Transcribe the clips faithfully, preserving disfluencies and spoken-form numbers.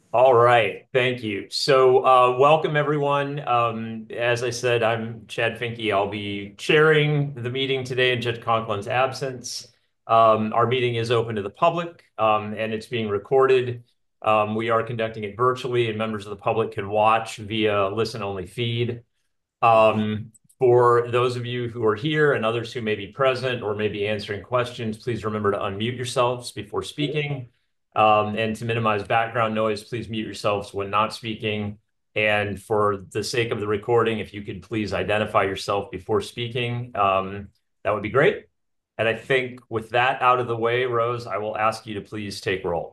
All right, thank you. So, uh, welcome everyone. Um, as I said, I'm Chad Finke. I'll be chairing the meeting today in Judge Conklin's absence. Um, our meeting is open to the public, um, and it's being recorded. Um, we are conducting it virtually, and members of the public can watch via listen-only feed. Um, for those of you who are here and others who may be present or may be answering questions, please remember to unmute yourselves before speaking. Um, and to minimize background noise, please mute yourselves when not speaking. And for the sake of the recording, if you could please identify yourself before speaking, um, that would be great. And I think with that out of the way, Rose, I will ask you to please take roll.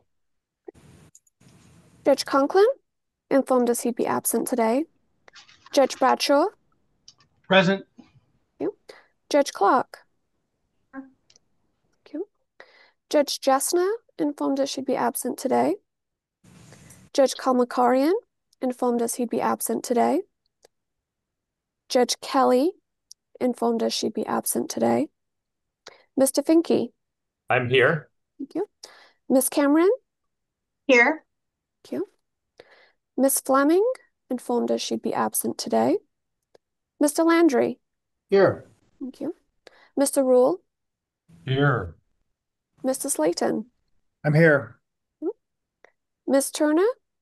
Judge Conklin informed us he'd be absent today. Judge Bradshaw. Present. Thank you. Judge Clark. Thank you. Judge Jessner informed us she'd be absent today. Judge Kalmakarian informed us he'd be absent today. Judge Kelly informed us she'd be absent today. Mister Finke. I'm here. Thank you. Miss Cameron. Here. Thank you. Miss Fleming informed us she'd be absent today. Mister Landry. Here. Thank you. Mister Rule. Here. Mister Slayton. I'm here. Miss Turner.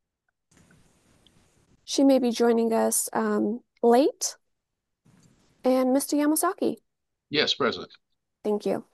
She may be joining us um, late. And Mister Yamasaki. Yes, present. Thank you.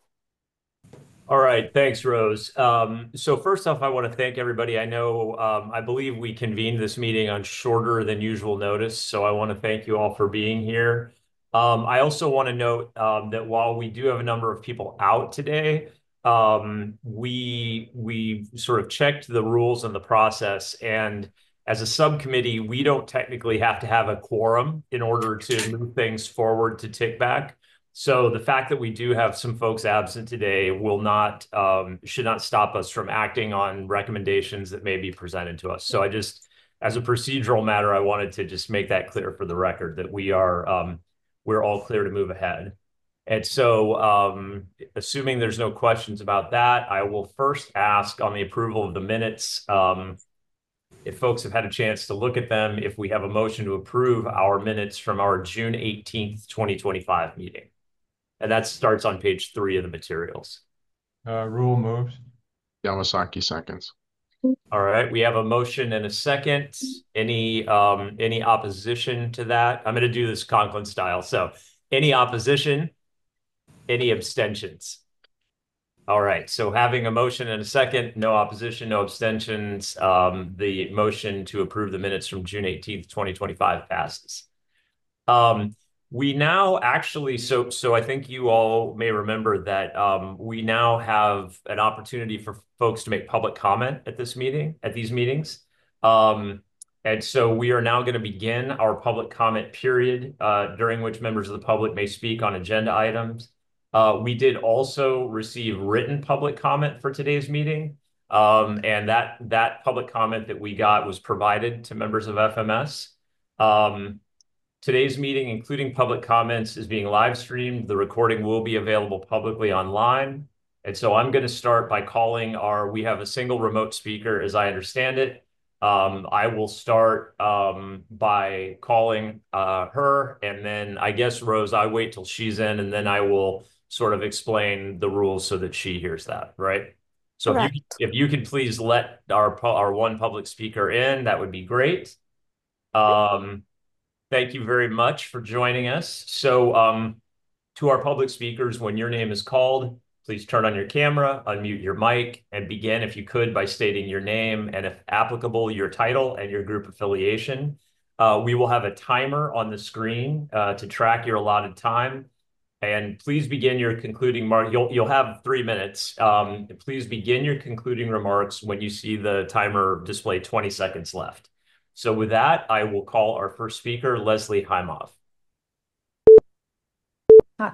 All right, thanks, Rose. Um, so first off, I want to thank everybody. I know, um, I believe we convened this meeting on shorter than usual notice, so I want to thank you all for being here. Um, I also want to note um, that while we do have a number of people out today, um, we we sort of checked the rules and the process, and as a subcommittee, we don't technically have to have a quorum in order to move things forward to tick back. So the fact that we do have some folks absent today will not, um, should not stop us from acting on recommendations that may be presented to us. So I just, as a procedural matter, I wanted to just make that clear for the record that we are, um, we're all clear to move ahead. And so, um, assuming there's no questions about that, I will first ask on the approval of the minutes, um, if folks have had a chance to look at them, if we have a motion to approve our minutes from our June eighteenth, twenty twenty-five meeting. And that starts on page three of the materials. Uh, Rule moves. Yamasaki seconds. All right, we have a motion and a second. Any um, any opposition to that? I'm going to do this Conklin style. So any opposition? Any abstentions? All right, so having a motion and a second, no opposition, no abstentions. Um, the motion to approve the minutes from June eighteenth, twenty twenty-five passes. Um, we now actually, so so I think you all may remember that um, we now have an opportunity for folks to make public comment at this meeting, at these meetings. Um, and so we are now going to begin our public comment period, uh, during which members of the public may speak on agenda items. Uh, we did also receive written public comment for today's meeting. Um, and that that public comment that we got was provided to members of F M S. Um, Today's meeting, including public comments, is being live streamed. The recording will be available publicly online. And so I'm going to start by calling our, we have a single remote speaker, as I understand it. Um, I will start um, by calling uh, her. And then I guess, Rose, I wait till she's in, and then I will sort of explain the rules so that she hears that, right? So if you, Correct. if you could please let our, our one public speaker in, that would be great. Um, Thank you very much for joining us. So um, to our public speakers, when your name is called, please turn on your camera, unmute your mic, and begin, if you could, by stating your name and, if applicable, your title and your group affiliation. Uh, we will have a timer on the screen uh, to track your allotted time. And please begin your concluding mark. You'll, you'll have three minutes. Um, please begin your concluding remarks when you see the timer display twenty seconds left. So with that, I will call our first speaker, Leslie Heimov. Hi,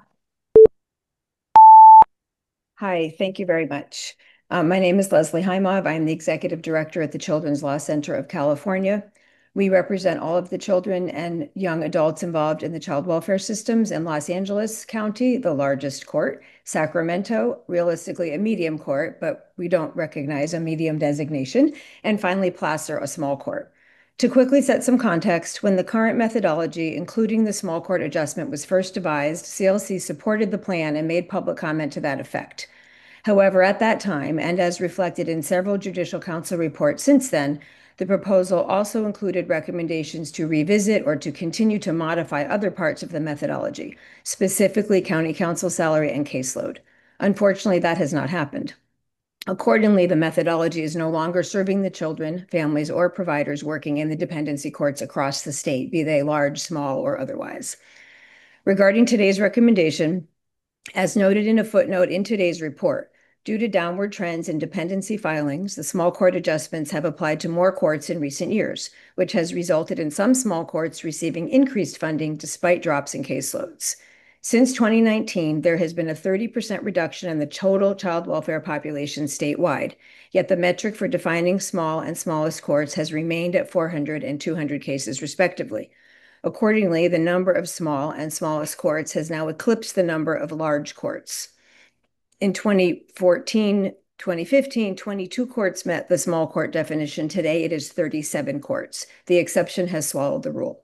Hi, thank you very much. Um, my name is Leslie Heimov. I'm the Executive Director at the Children's Law Center of California. We represent all of the children and young adults involved in the child welfare systems in Los Angeles County, the largest court, Sacramento, realistically a medium court, but we don't recognize a medium designation, and finally Placer, a small court. To quickly set some context, when the current methodology, including the small court adjustment, was first devised, C L C supported the plan and made public comment to that effect. However, at that time, and as reflected in several Judicial Council reports since then, the proposal also included recommendations to revisit or to continue to modify other parts of the methodology, specifically county council salary and caseload. Unfortunately, that has not happened. Accordingly, the methodology is no longer serving the children, families, or providers working in the dependency courts across the state, be they large, small, or otherwise. Regarding today's recommendation, as noted in a footnote in today's report, due to downward trends in dependency filings, the small court adjustments have applied to more courts in recent years, which has resulted in some small courts receiving increased funding despite drops in caseloads. Since twenty nineteen, there has been a thirty percent reduction in the total child welfare population statewide, yet the metric for defining small and smallest courts has remained at four hundred and two hundred cases respectively. Accordingly, the number of small and smallest courts has now eclipsed the number of large courts. In twenty fourteen, twenty fifteen, twenty-two courts met the small court definition. Today, it is thirty-seven courts. The exception has swallowed the rule.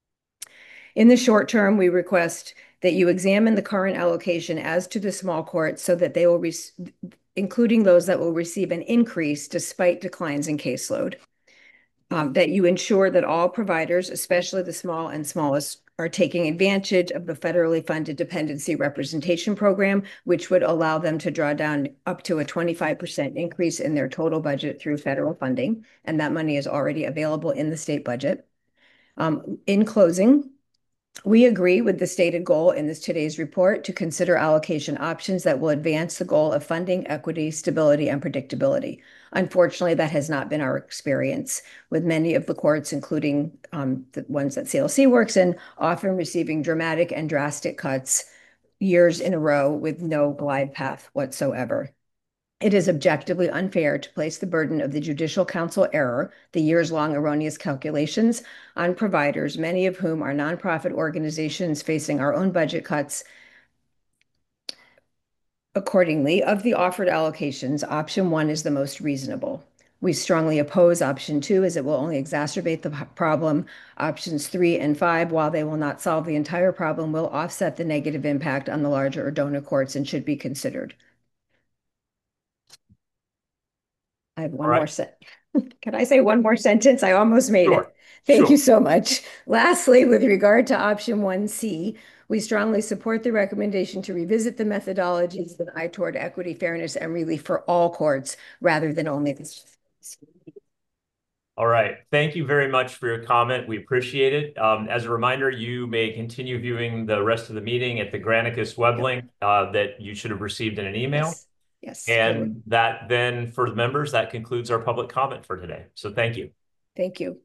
In the short term, we request that you examine the current allocation as to the small courts so that they will, including those that will receive an increase despite declines in caseload. Um, that you ensure that all providers, especially the small and smallest, are taking advantage of the federally funded dependency representation program, which would allow them to draw down up to a twenty-five percent increase in their total budget through federal funding. And that money is already available in the state budget. Um, in closing, we agree with the stated goal in this today's report to consider allocation options that will advance the goal of funding, equity, stability, and predictability. Unfortunately, that has not been our experience, with many of the courts, including um, the ones that C L C works in, often receiving dramatic and drastic cuts years in a row with no glide path whatsoever. It is objectively unfair to place the burden of the Judicial Council error, the years-long erroneous calculations, on providers, many of whom are nonprofit organizations facing our own budget cuts. Accordingly, of the offered allocations, option one is the most reasonable. We strongly oppose option two, as it will only exacerbate the problem. Options three and five, while they will not solve the entire problem, will offset the negative impact on the larger or donor courts and should be considered. I have one All right. more sentence. Can I say one more sentence? I almost made Sure. it. Thank Sure. you so much. Lastly, with regard to option one C, we strongly support the recommendation to revisit the methodologies with an eye toward equity, fairness, and relief for all courts rather than only this. All right. Thank you very much for your comment. We appreciate it. Um, as a reminder, you may continue viewing the rest of the meeting at the Granicus web link uh, that you should have received in an email. Yes. Yes. And that then, for the members, that concludes our public comment for today. So thank you. Thank you.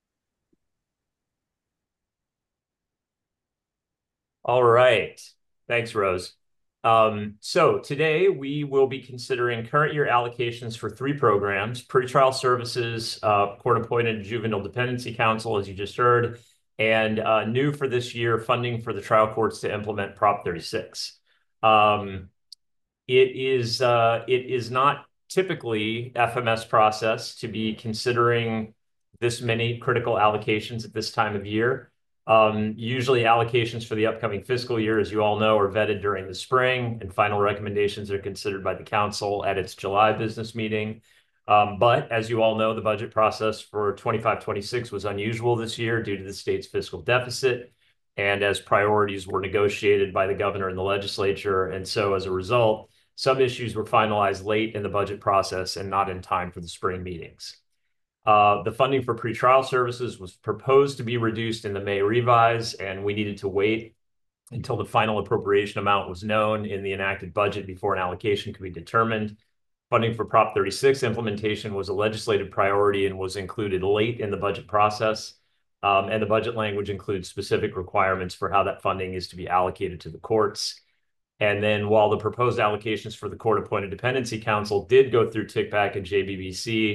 All right. Thanks, Rose. Um, so today we will be considering current year allocations for three programs: pretrial services, uh, court-appointed juvenile dependency counsel, as you just heard, and uh, new for this year, funding for the trial courts to implement Prop thirty-six. Um, it is uh, it is not typically F M S process to be considering this many critical allocations at this time of year. Um, usually allocations for the upcoming fiscal year, as you all know, are vetted during the spring, and final recommendations are considered by the council at its July business meeting. Um, but as you all know, the budget process for twenty-five twenty-six was unusual this year due to the state's fiscal deficit, and as priorities were negotiated by the governor and the legislature. And so as a result, some issues were finalized late in the budget process and not in time for the spring meetings. Uh, the funding for pretrial services was proposed to be reduced in the May revise, and we needed to wait until the final appropriation amount was known in the enacted budget before an allocation could be determined. Funding for Prop thirty-six implementation was a legislative priority and was included late in the budget process. Um, and the budget language includes specific requirements for how that funding is to be allocated to the courts. And then while the proposed allocations for the court-appointed dependency counsel did go through T I C P A C and J B B C,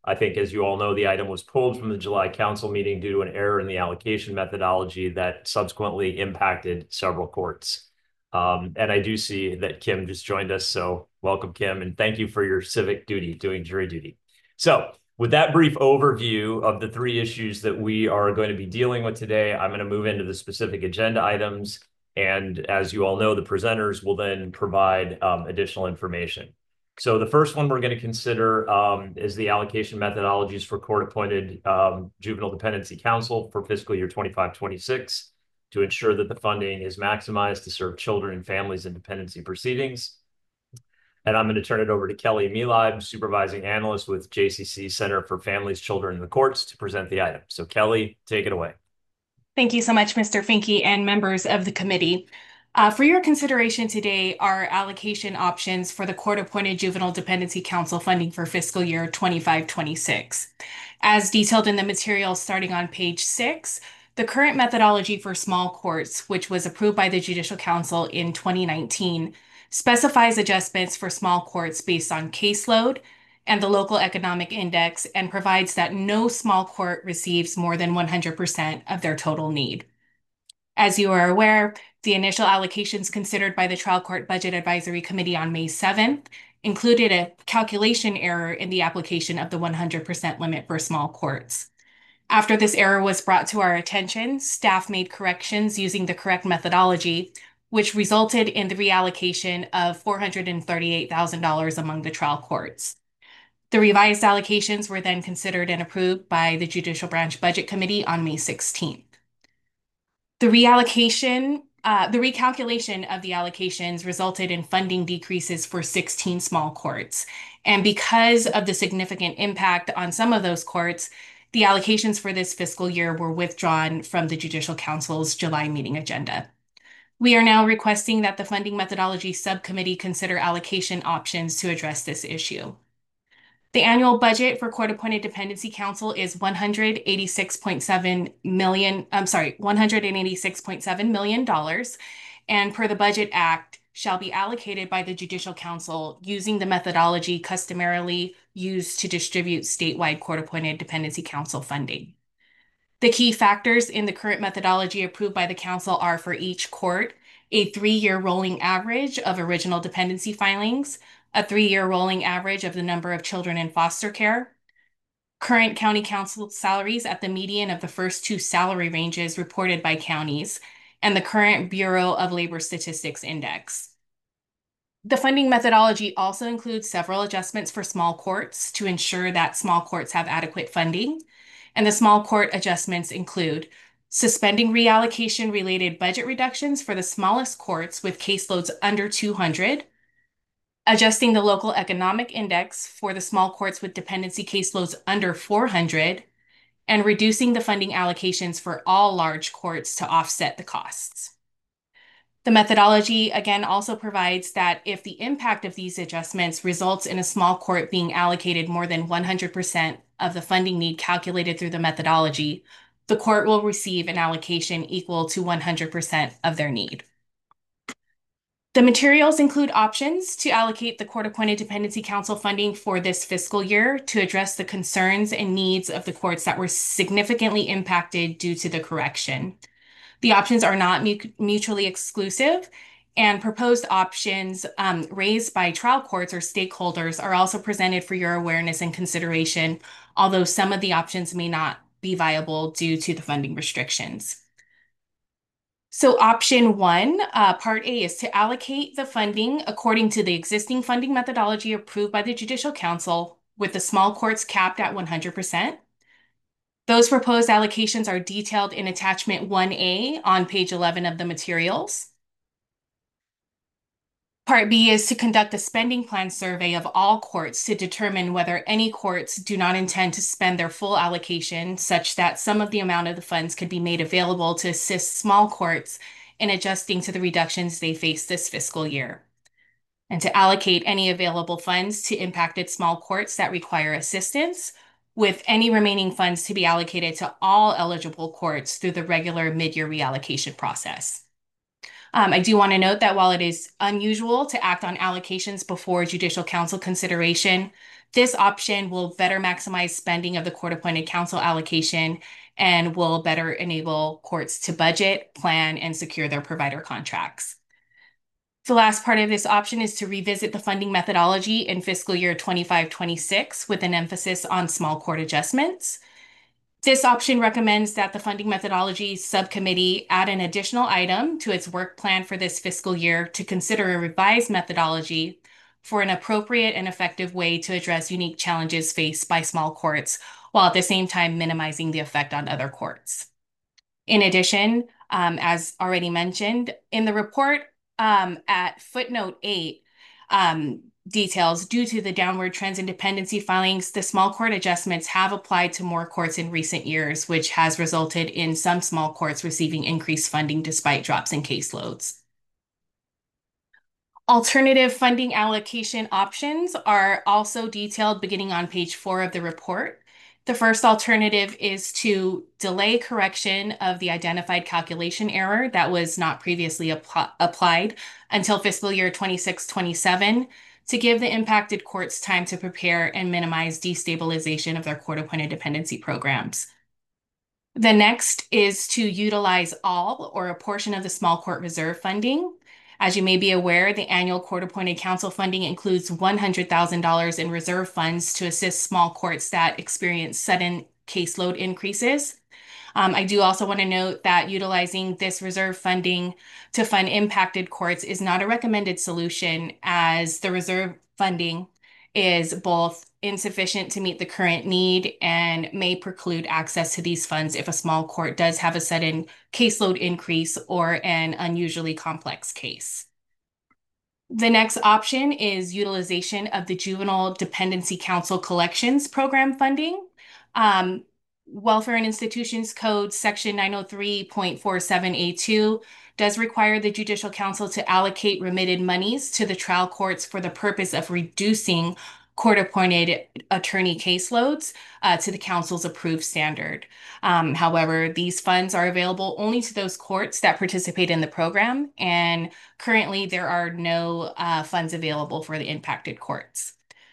I think, as you all know, the item was pulled from the July council meeting due to an error in the allocation methodology that subsequently impacted several courts. Um, and I do see that Kim just joined us, so welcome, Kim, and thank you for your civic duty, doing jury duty. So with that brief overview of the three issues that we are going to be dealing with today, I'm going to move into the specific agenda items. And as you all know, the presenters will then provide um, additional information. So the first one we're going to consider um, is the allocation methodologies for court-appointed um, juvenile dependency counsel for fiscal year twenty-five twenty-six to ensure that the funding is maximized to serve children and families in dependency proceedings. And I'm going to turn it over to Kelly Mehlleib, supervising analyst with J C C Center for Families, Children, and the Courts, to present the item. So Kelly, take it away. Thank you so much, Mister Finke and members of the committee. Uh, for your consideration today are allocation options for the court-appointed juvenile dependency counsel funding for fiscal year twenty-five twenty-six. As detailed in the materials starting on page six, the current methodology for small courts, which was approved by the Judicial Council in twenty nineteen, specifies adjustments for small courts based on caseload and the local economic index, and provides that no small court receives more than one hundred percent of their total need. As you are aware, the initial allocations considered by the Trial Court Budget Advisory Committee on May seventh included a calculation error in the application of the one hundred percent limit for small courts. After this error was brought to our attention, staff made corrections using the correct methodology, which resulted in the reallocation of four hundred thirty-eight thousand dollars among the trial courts. The revised allocations were then considered and approved by the Judicial Branch Budget Committee on May sixteenth. The reallocation, uh, the recalculation of the allocations resulted in funding decreases for sixteen small courts. And because of the significant impact on some of those courts, the allocations for this fiscal year were withdrawn from the Judicial Council's July meeting agenda. We are now requesting that the Funding Methodology Subcommittee consider allocation options to address this issue. The annual budget for court-appointed dependency counsel is one hundred eighty-six point seven million, I'm sorry, one hundred eighty-six point seven million dollars, and per the Budget Act, shall be allocated by the Judicial Council using the methodology customarily used to distribute statewide court-appointed dependency counsel funding. The key factors in the current methodology approved by the Council are, for each court, a three-year rolling average of original dependency filings, a three-year rolling average of the number of children in foster care, current county council salaries at the median of the first two salary ranges reported by counties, and the current Bureau of Labor Statistics index. The funding methodology also includes several adjustments for small courts to ensure that small courts have adequate funding, and the small court adjustments include suspending reallocation-related budget reductions for the smallest courts with caseloads under two hundred, adjusting the local economic index for the small courts with dependency caseloads under four hundred, and reducing the funding allocations for all large courts to offset the costs. The methodology, again, also provides that if the impact of these adjustments results in a small court being allocated more than one hundred percent of the funding need calculated through the methodology, the court will receive an allocation equal to one hundred percent of their need. The materials include options to allocate the court-appointed dependency counsel funding for this fiscal year to address the concerns and needs of the courts that were significantly impacted due to the correction. The options are not mu mutually exclusive, and proposed options um, raised by trial courts or stakeholders are also presented for your awareness and consideration, although some of the options may not be viable due to the funding restrictions. So option one, uh, part A, is to allocate the funding according to the existing funding methodology approved by the Judicial Council, with the small courts capped at one hundred percent. Those proposed allocations are detailed in attachment one A on page eleven of the materials. Part B is to conduct a spending plan survey of all courts to determine whether any courts do not intend to spend their full allocation, such that some of the amount of the funds could be made available to assist small courts in adjusting to the reductions they face this fiscal year, and to allocate any available funds to impacted small courts that require assistance, with any remaining funds to be allocated to all eligible courts through the regular mid-year reallocation process. Um, I do want to note that while it is unusual to act on allocations before Judicial Council consideration, This option will better maximize spending of the court-appointed counsel allocation and will better enable courts to budget, plan, and secure their provider contracts. The last part of this option is to revisit the funding methodology in fiscal year twenty-five twenty-six with an emphasis on small court adjustments. This option recommends that the funding methodology subcommittee add an additional item to its work plan for this fiscal year to consider a revised methodology for an appropriate and effective way to address unique challenges faced by small courts, while at the same time minimizing the effect on other courts. In addition, um, as already mentioned, in the report um, at footnote eight, um, details, due to the downward trends in dependency filings, the small court adjustments have applied to more courts in recent years, which has resulted in some small courts receiving increased funding despite drops in caseloads. Alternative funding allocation options are also detailed beginning on page four of the report. The first alternative is to delay correction of the identified calculation error that was not previously apl- applied until fiscal year twenty-six twenty-seven to give the impacted courts time to prepare and minimize destabilization of their court-appointed dependency programs. The next is to utilize all or a portion of the small court reserve funding. As you may be aware, the annual court-appointed counsel funding includes one hundred thousand dollars in reserve funds to assist small courts that experience sudden caseload increases. Um, I do also want to note that utilizing this reserve funding to fund impacted courts is not a recommended solution, as the reserve funding is both insufficient to meet the current need and may preclude access to these funds if a small court does have a sudden caseload increase or an unusually complex case. The next option is utilization of the Juvenile Dependency Counsel Collections Program funding. Um, Welfare and Institutions Code Section nine oh three point four seven A two does require the Judicial Council to allocate remitted monies to the trial courts for the purpose of reducing court-appointed attorney caseloads uh, to the council's approved standard. Um, however, these funds are available only to those courts that participate in the program, and currently there are no uh, funds available for the impacted courts.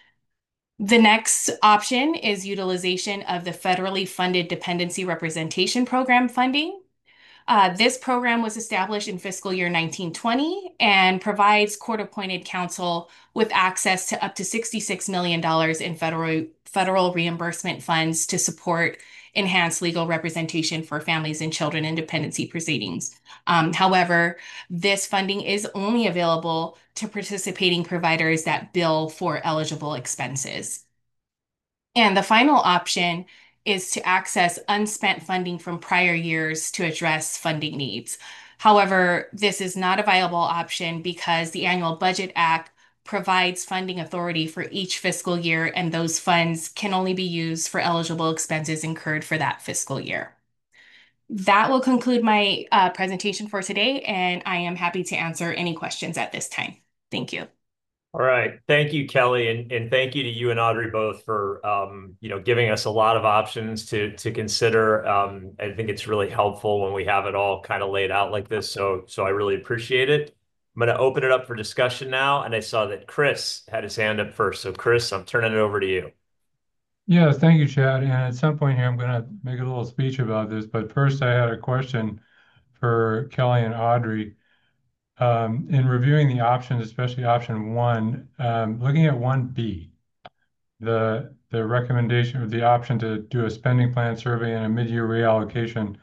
The next option is utilization of the federally funded Dependency Representation Program funding. Uh, this program was established in fiscal year nineteen twenty and provides court-appointed counsel with access to up to sixty-six million dollars in federal, federal reimbursement funds to support enhanced legal representation for families and children in dependency proceedings. Um, however, this funding is only available to participating providers that bill for eligible expenses. And the final option is to access unspent funding from prior years to address funding needs. However, this is not a viable option because the Annual Budget Act provides funding authority for each fiscal year, and those funds can only be used for eligible expenses incurred for that fiscal year. That will conclude my uh, presentation for today, and I am happy to answer any questions at this time. Thank you. All right. Thank you, Kelly. And, and thank you to you and Audrey both for, um, you know, giving us a lot of options to, to consider. Um, I think it's really helpful when we have it all kind of laid out like this. So, so I really appreciate it. I'm going to open it up for discussion now. And I saw that Chris had his hand up first. So Chris, I'm turning it over to you. Yeah, thank you, Chad. And at some point here, I'm going to make a little speech about this. But first, I had a question for Kelly and Audrey. Um, in reviewing the options, especially option one, um, looking at one B, the the recommendation or the option to do a spending plan survey and a mid-year reallocation.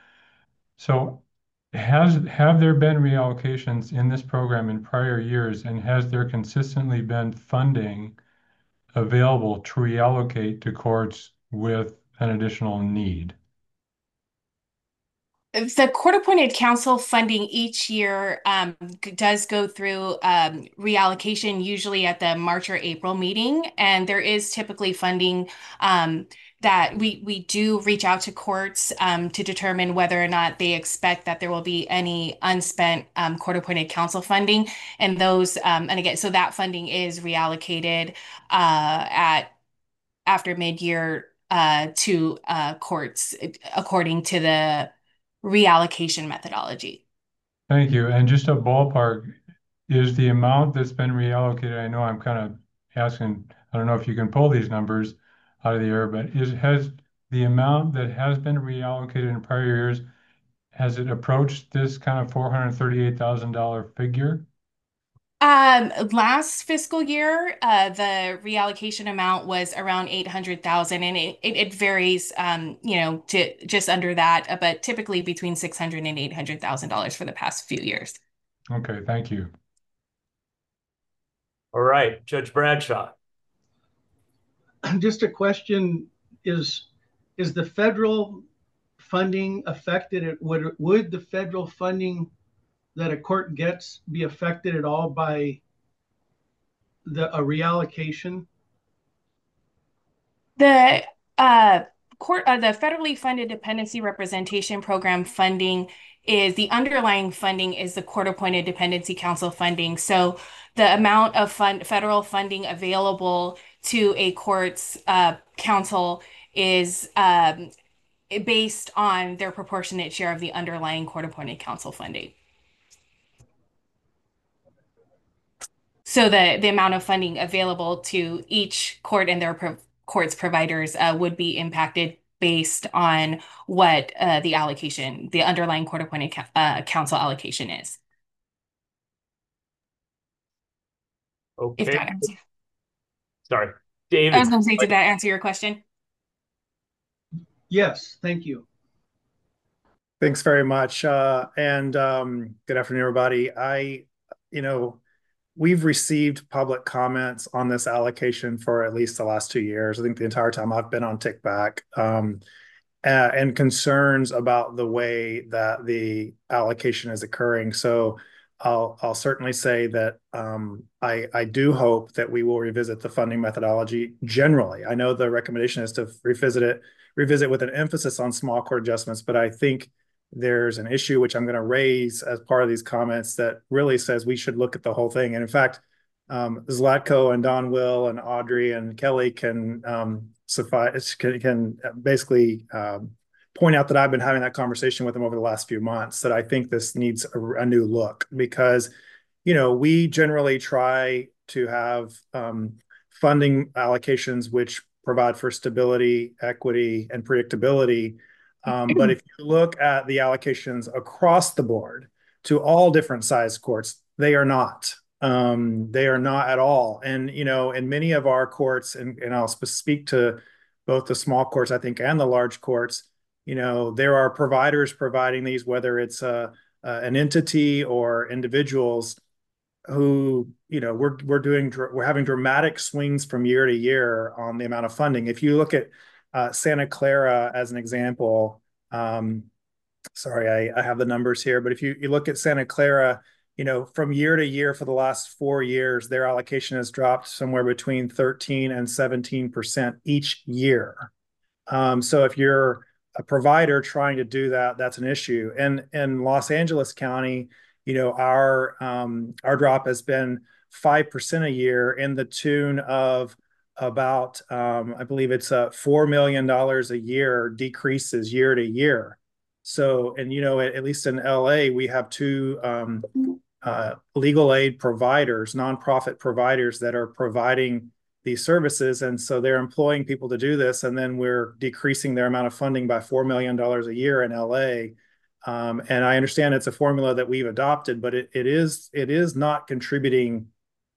So has have there been reallocations in this program in prior years, and has there consistently been funding available to reallocate to courts with an additional need? The court-appointed counsel funding each year um, does go through um, reallocation, usually at the March or April meeting, and there is typically funding um, that we we do reach out to courts um, to determine whether or not they expect that there will be any unspent um, court-appointed counsel funding, and those um, and again, so that funding is reallocated uh, at after mid-year uh, to uh, courts according to the reallocation methodology. Thank you. And just a ballpark, is the amount that's been reallocated, I know I'm kind of asking I don't know if you can pull these numbers out of the air, but is has the amount that has been reallocated in prior years, has it approached this kind of four hundred thirty-eight thousand dollar figure? Um, last fiscal year, uh, the reallocation amount was around eight hundred thousand, and it, it, it varies, um, you know, to just under that, uh, but typically between six hundred and eight hundred thousand dollars for the past few years. Okay, thank you. All right, Judge Bradshaw. Just a question, is is the federal funding affected? Would would the federal funding that a court gets be affected at all by the a reallocation? The uh, court, uh, the federally funded dependency representation program funding is the underlying funding is the court-appointed dependency council funding. So the amount of fund federal funding available to a court's uh, council is um, based on their proportionate share of the underlying court-appointed council funding. So the, the amount of funding available to each court and their pro court's providers uh, would be impacted based on what uh, the allocation, the underlying court-appointed uh, council allocation is. Okay. If that answers. Sorry, David. I was going to say, did that answer your question? Yes, thank you. Thanks very much. Uh, and um, good afternoon, everybody. I, you know, we've received public comments on this allocation for at least the last two years. I think the entire time I've been on TICBAC, um, uh, and concerns about the way that the allocation is occurring. So I'll, I'll certainly say that um, I, I do hope that we will revisit the funding methodology generally. I know the recommendation is to revisit it, revisit with an emphasis on small court adjustments, but I think there's an issue which I'm going to raise as part of these comments that really says we should look at the whole thing. And in fact, um, Zlatko and Don Will and Audrey and Kelly can um, suffice can, can basically um, point out that I've been having that conversation with them over the last few months, that I think this needs a, a new look, because, you know, we generally try to have um, funding allocations which provide for stability, equity, and predictability. Um, but if you look at the allocations across the board to all different size courts, they are not. Um, they are not at all. And, you know, in many of our courts, and, and I'll speak to both the small courts, I think, and the large courts, you know, there are providers providing these, whether it's a, uh, an entity or individuals who, you know, we're, we're doing, we're having dramatic swings from year to year on the amount of funding. If you look at Uh, Santa Clara as an example, um, sorry, I, I have the numbers here, but if you, you look at Santa Clara, you know, from year to year for the last four years, their allocation has dropped somewhere between thirteen and seventeen percent each year. Um, so if you're a provider trying to do that, that's an issue. And in Los Angeles County, you know, our, um, our drop has been five percent a year, in the tune of about, um, I believe it's uh, four million dollars a year decreases year to year. So, and, you know, at, at least in L A, we have two um, uh, legal aid providers, nonprofit providers that are providing these services. And so they're employing people to do this. And then we're decreasing their amount of funding by four million dollars a year in L A. Um, and I understand it's a formula that we've adopted, but it, it is, it is not contributing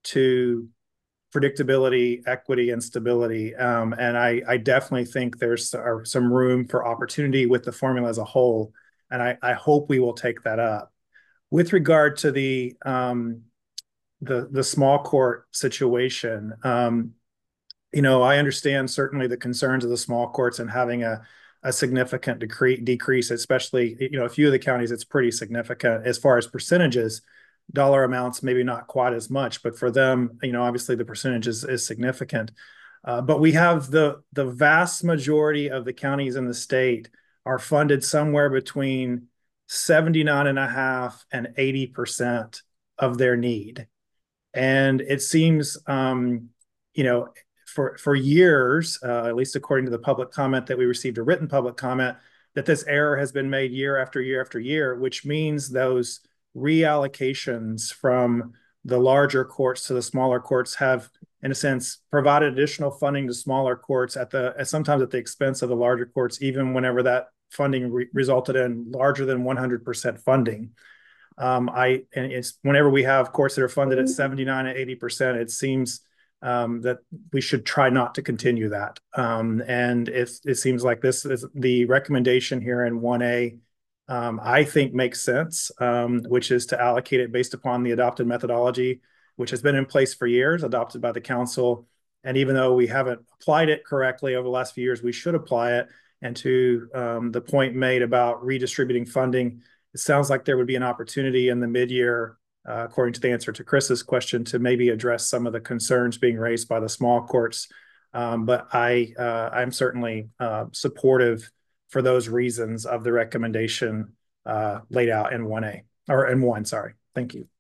to predictability, equity, and stability. Um, and I, I definitely think there's uh, some room for opportunity with the formula as a whole. And I, I hope we will take that up. With regard to the, um, the, the small court situation, um, you know, I understand certainly the concerns of the small courts and having a, a significant decrease, decrease, especially, you know, a few of the counties, it's pretty significant as far as percentages. Dollar amounts, maybe not quite as much, but for them, you know, obviously the percentage is, is significant. Uh, but we have the, the vast majority of the counties in the state are funded somewhere between seventy-nine and a half and eighty percent of their need. And it seems, um, you know, for, for years, uh, at least according to the public comment that we received, a written public comment, that this error has been made year after year after year, which means those reallocations from the larger courts to the smaller courts have in a sense, provided additional funding to smaller courts at the at sometimes at the expense of the larger courts, even whenever that funding re resulted in larger than one hundred percent funding. Um, I and it's whenever we have courts that are funded at seventy-nine and eighty percent, it seems um, that we should try not to continue that. Um, and it, it seems like this is the recommendation here in one A, um, I think makes sense, um, which is to allocate it based upon the adopted methodology, which has been in place for years, adopted by the council. And even though we haven't applied it correctly over the last few years, we should apply it. And to um, the point made about redistributing funding, it sounds like there would be an opportunity in the mid-year, uh, according to the answer to Chris's question, to maybe address some of the concerns being raised by the small courts. Um, but I, uh, I'm certainly uh, supportive for those reasons of the recommendation uh, laid out in one A, or in one, sorry. Thank you.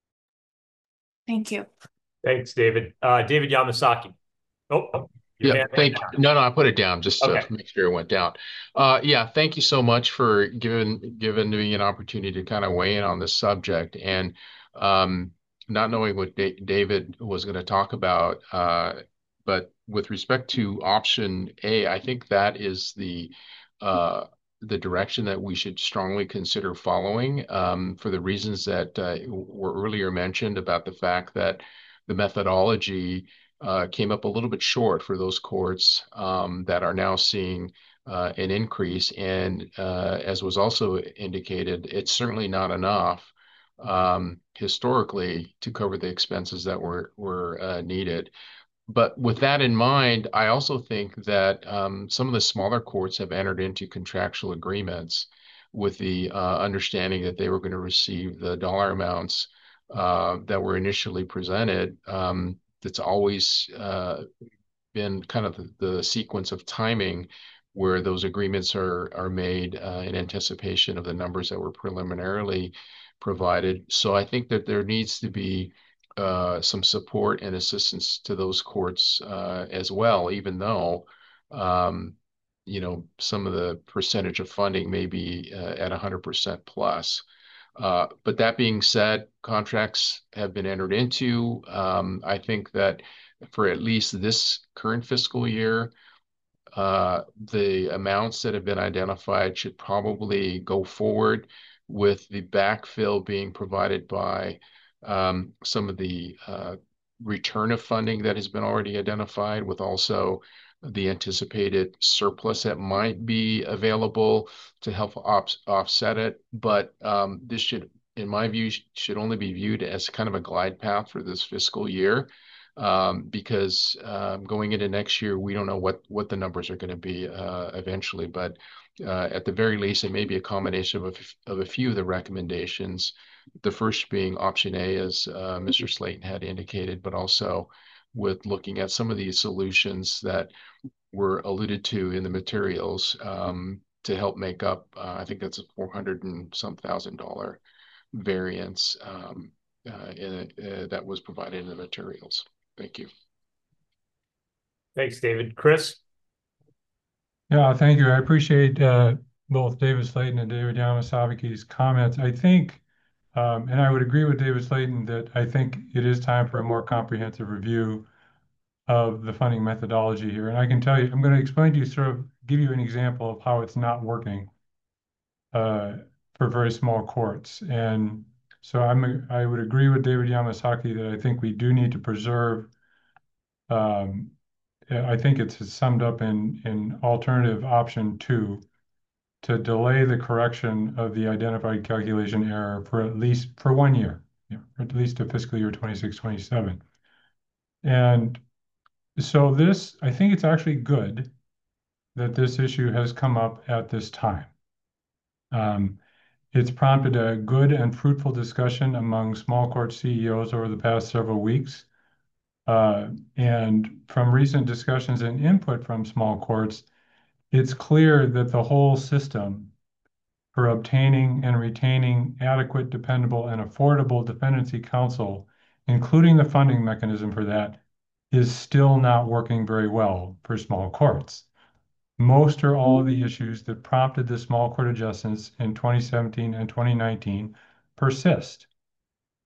Thank you. Thanks, David. Uh, David Yamasaki. Oh, yeah, thank you. No, no, I put it down just okay. to make sure it went down. Uh, yeah, thank you so much for giving giving me an opportunity to kind of weigh in on this subject. And um, not knowing what D David was going to talk about, uh, but with respect to option A, I think that is the uh, the direction that we should strongly consider following um, for the reasons that uh, were earlier mentioned about the fact that the methodology uh, came up a little bit short for those courts um, that are now seeing uh, an increase. And uh, as was also indicated, it's certainly not enough um, historically to cover the expenses that were, were uh, needed. But with that in mind, I also think that um, some of the smaller courts have entered into contractual agreements with the uh, understanding that they were going to receive the dollar amounts uh, that were initially presented. Um, that's always uh, been kind of the, the sequence of timing where those agreements are, are made uh, in anticipation of the numbers that were preliminarily provided. So I think that there needs to be uh, some support and assistance to those courts uh, as well, even though, um, you know, some of the percentage of funding may be uh, at one hundred percent plus. Uh, but that being said, contracts have been entered into. Um, I think that for at least this current fiscal year, uh, the amounts that have been identified should probably go forward, with the backfill being provided by um, some of the uh, return of funding that has been already identified, with also the anticipated surplus that might be available to help ops offset it. But um, this should, in my view, should only be viewed as kind of a glide path for this fiscal year, um, because um, going into next year, we don't know what, what the numbers are going to be uh, eventually. But uh, at the very least, it may be a combination of a, of a few of the recommendations. The first being option A, as uh, Mister Slayton had indicated, but also with looking at some of these solutions that were alluded to in the materials um, to help make up, uh, I think that's a four hundred and some thousand dollar variance um, uh, in, uh, that was provided in the materials. Thank you. Thanks, David. Chris? Yeah, thank you. I appreciate uh, both David Slayton and David Yamasaki's comments. I think, um, and I would agree with David Slayton that I think it is time for a more comprehensive review of the funding methodology here. And I can tell you, I'm going to explain to you, sort of give you an example of how it's not working uh, for very small courts. And so I'm, I would agree with David Yamasaki that I think we do need to preserve, um, I think it's summed up in, in alternative option two, to delay the correction of the identified calculation error for at least for one year, you know, at least to fiscal year twenty-six twenty-seven. And so this, I think it's actually good that this issue has come up at this time. Um, it's prompted a good and fruitful discussion among small court C E Os over the past several weeks. Uh, and from recent discussions and input from small courts, it's clear that the whole system for obtaining and retaining adequate, dependable, and affordable dependency counsel, including the funding mechanism for that, is still not working very well for small courts. Most or all of the issues that prompted the small court adjustments in twenty seventeen and twenty nineteen persist.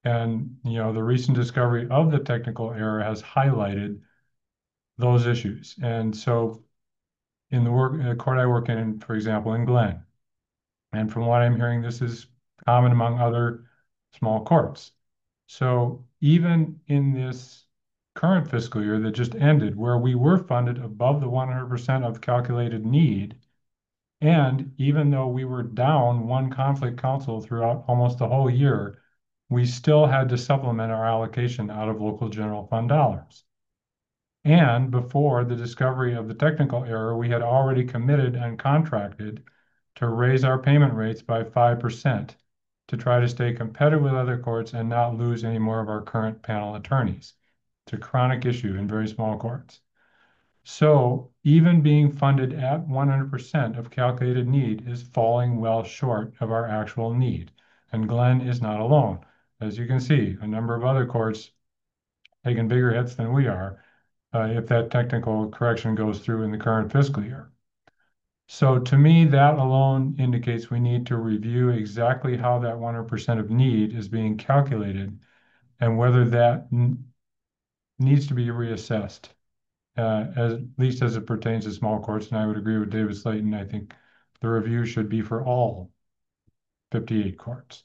And, you know, the recent discovery of the technical error has highlighted those issues. And so in the work, the court I work in, for example, in Glenn, and from what I'm hearing, this is common among other small courts. So even in this current fiscal year that just ended, where we were funded above the one hundred percent of calculated need, and even though we were down one conflict counsel throughout almost the whole year, we still had to supplement our allocation out of local general fund dollars. And before the discovery of the technical error, we had already committed and contracted to raise our payment rates by five percent to try to stay competitive with other courts and not lose any more of our current panel attorneys. It's a chronic issue in very small courts. So even being funded at one hundred percent of calculated need is falling well short of our actual need. And Glenn is not alone. As you can see, a number of other courts taking bigger hits than we are uh, if that technical correction goes through in the current fiscal year. So to me, that alone indicates we need to review exactly how that one hundred percent of need is being calculated and whether that needs to be reassessed, uh, as, at least as it pertains to small courts. And I would agree with David Slayton. I think the review should be for all fifty-eight courts.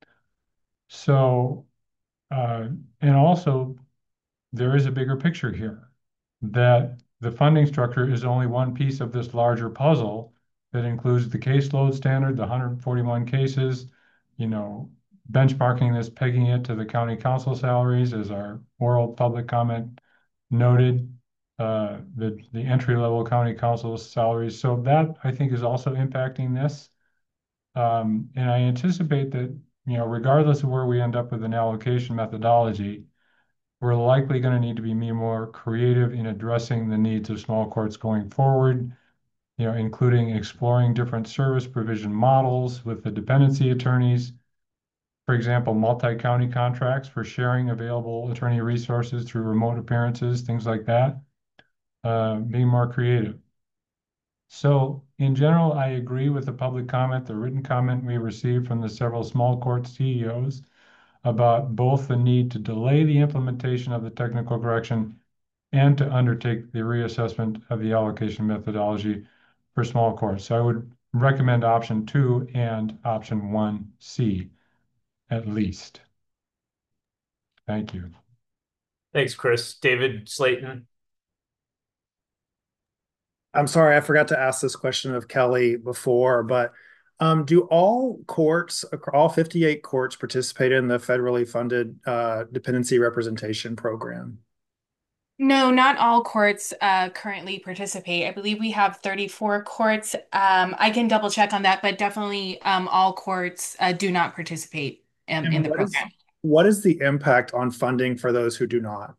So, uh, and also there is a bigger picture here, that the funding structure is only one piece of this larger puzzle that includes the caseload standard, the one hundred forty-one cases, you know, benchmarking this, pegging it to the county council salaries, as our oral public comment noted, uh, the, the entry-level county council salaries. So that, I think, is also impacting this. Um, and I anticipate that, you know, regardless of where we end up with an allocation methodology, we're likely going to need to be more creative in addressing the needs of small courts going forward, you know, including exploring different service provision models with the dependency attorneys. For example, multi-county contracts for sharing available attorney resources through remote appearances, things like that, uh, being more creative. So in general, I agree with the public comment, the written comment we received from the several small court C E Os about both the need to delay the implementation of the technical correction and to undertake the reassessment of the allocation methodology for small courts. So I would recommend option two and option one C at least. Thank you. Thanks, Chris. David Slayton. I'm sorry, I forgot to ask this question of Kelly before, but um, do all courts, all fifty-eight courts participate in the federally funded uh, dependency representation program? No, not all courts uh, currently participate. I believe we have thirty-four courts. Um, I can double check on that, but definitely um, all courts uh, do not participate um, in the what program. Is, what is the impact on funding for those who do not?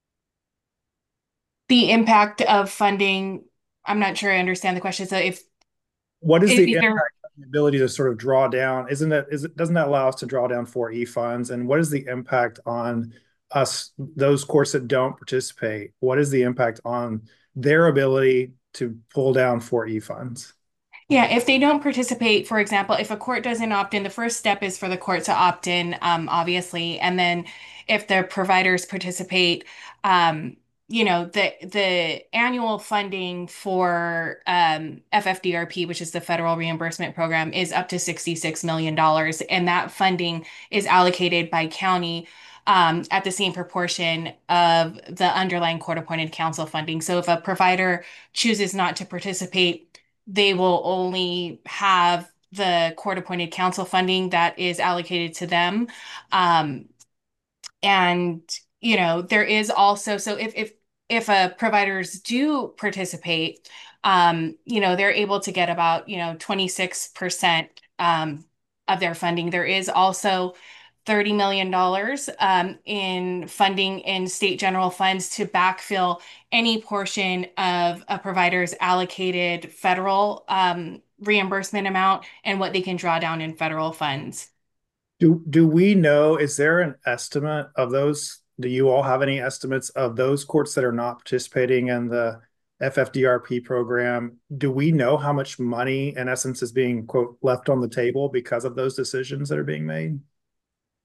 The impact of funding, I'm not sure I understand the question. So if what is if the there, impact on the ability to sort of draw down? Isn't that is it doesn't that allow us to draw down four E funds? And what is the impact on us, those courts that don't participate? What is the impact on their ability to pull down four E funds? Yeah, if they don't participate, for example, if a court doesn't opt in, the first step is for the court to opt in, um, obviously. And then if the providers participate, um, you know, the the annual funding for um, F F D R P, which is the Federal Reimbursement Program, is up to sixty-six million dollars. And that funding is allocated by county um, at the same proportion of the underlying court-appointed counsel funding. So if a provider chooses not to participate, they will only have the court-appointed counsel funding that is allocated to them. Um, and, you know, there is also, so if if if uh, providers do participate, um, you know, they're able to get about, you know, twenty-six percent um, of their funding. There is also thirty million dollars um, in funding in state general funds to backfill any portion of a provider's allocated federal um, reimbursement amount and what they can draw down in federal funds. Do do we know, is there an estimate of those? Do you all have any estimates of those courts that are not participating in the F F D R P program? Do we know how much money, in essence, is being, quote, left on the table because of those decisions that are being made?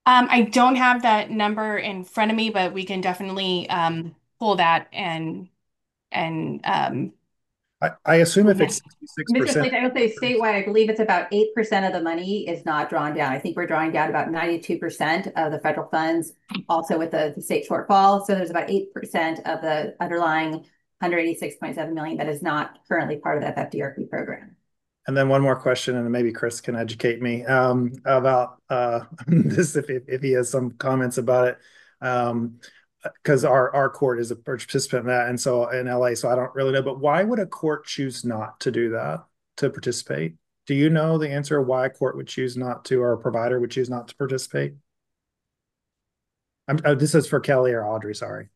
Um, I don't have that number in front of me, but we can definitely um, pull that and and um, I, I assume if Okay. it's sixty-six Mister percent. Slate, I would say statewide, I believe it's about eight percent of the money is not drawn down. I think we're drawing down about ninety-two percent of the federal funds, also with the, the state shortfall. So there's about eight percent of the underlying one hundred eighty-six point seven million that is not currently part of the F F D R P program. And then one more question, and maybe Chris can educate me um, about uh, this if, if he has some comments about it. Um, because our our court is a participant in that, and so in L A, so I don't really know. But why would a court choose not to do that, to participate? Do you know the answer why a court would choose not to, or a provider would choose not to participate? I'm, oh, this is for Kelly or Audrey. Sorry.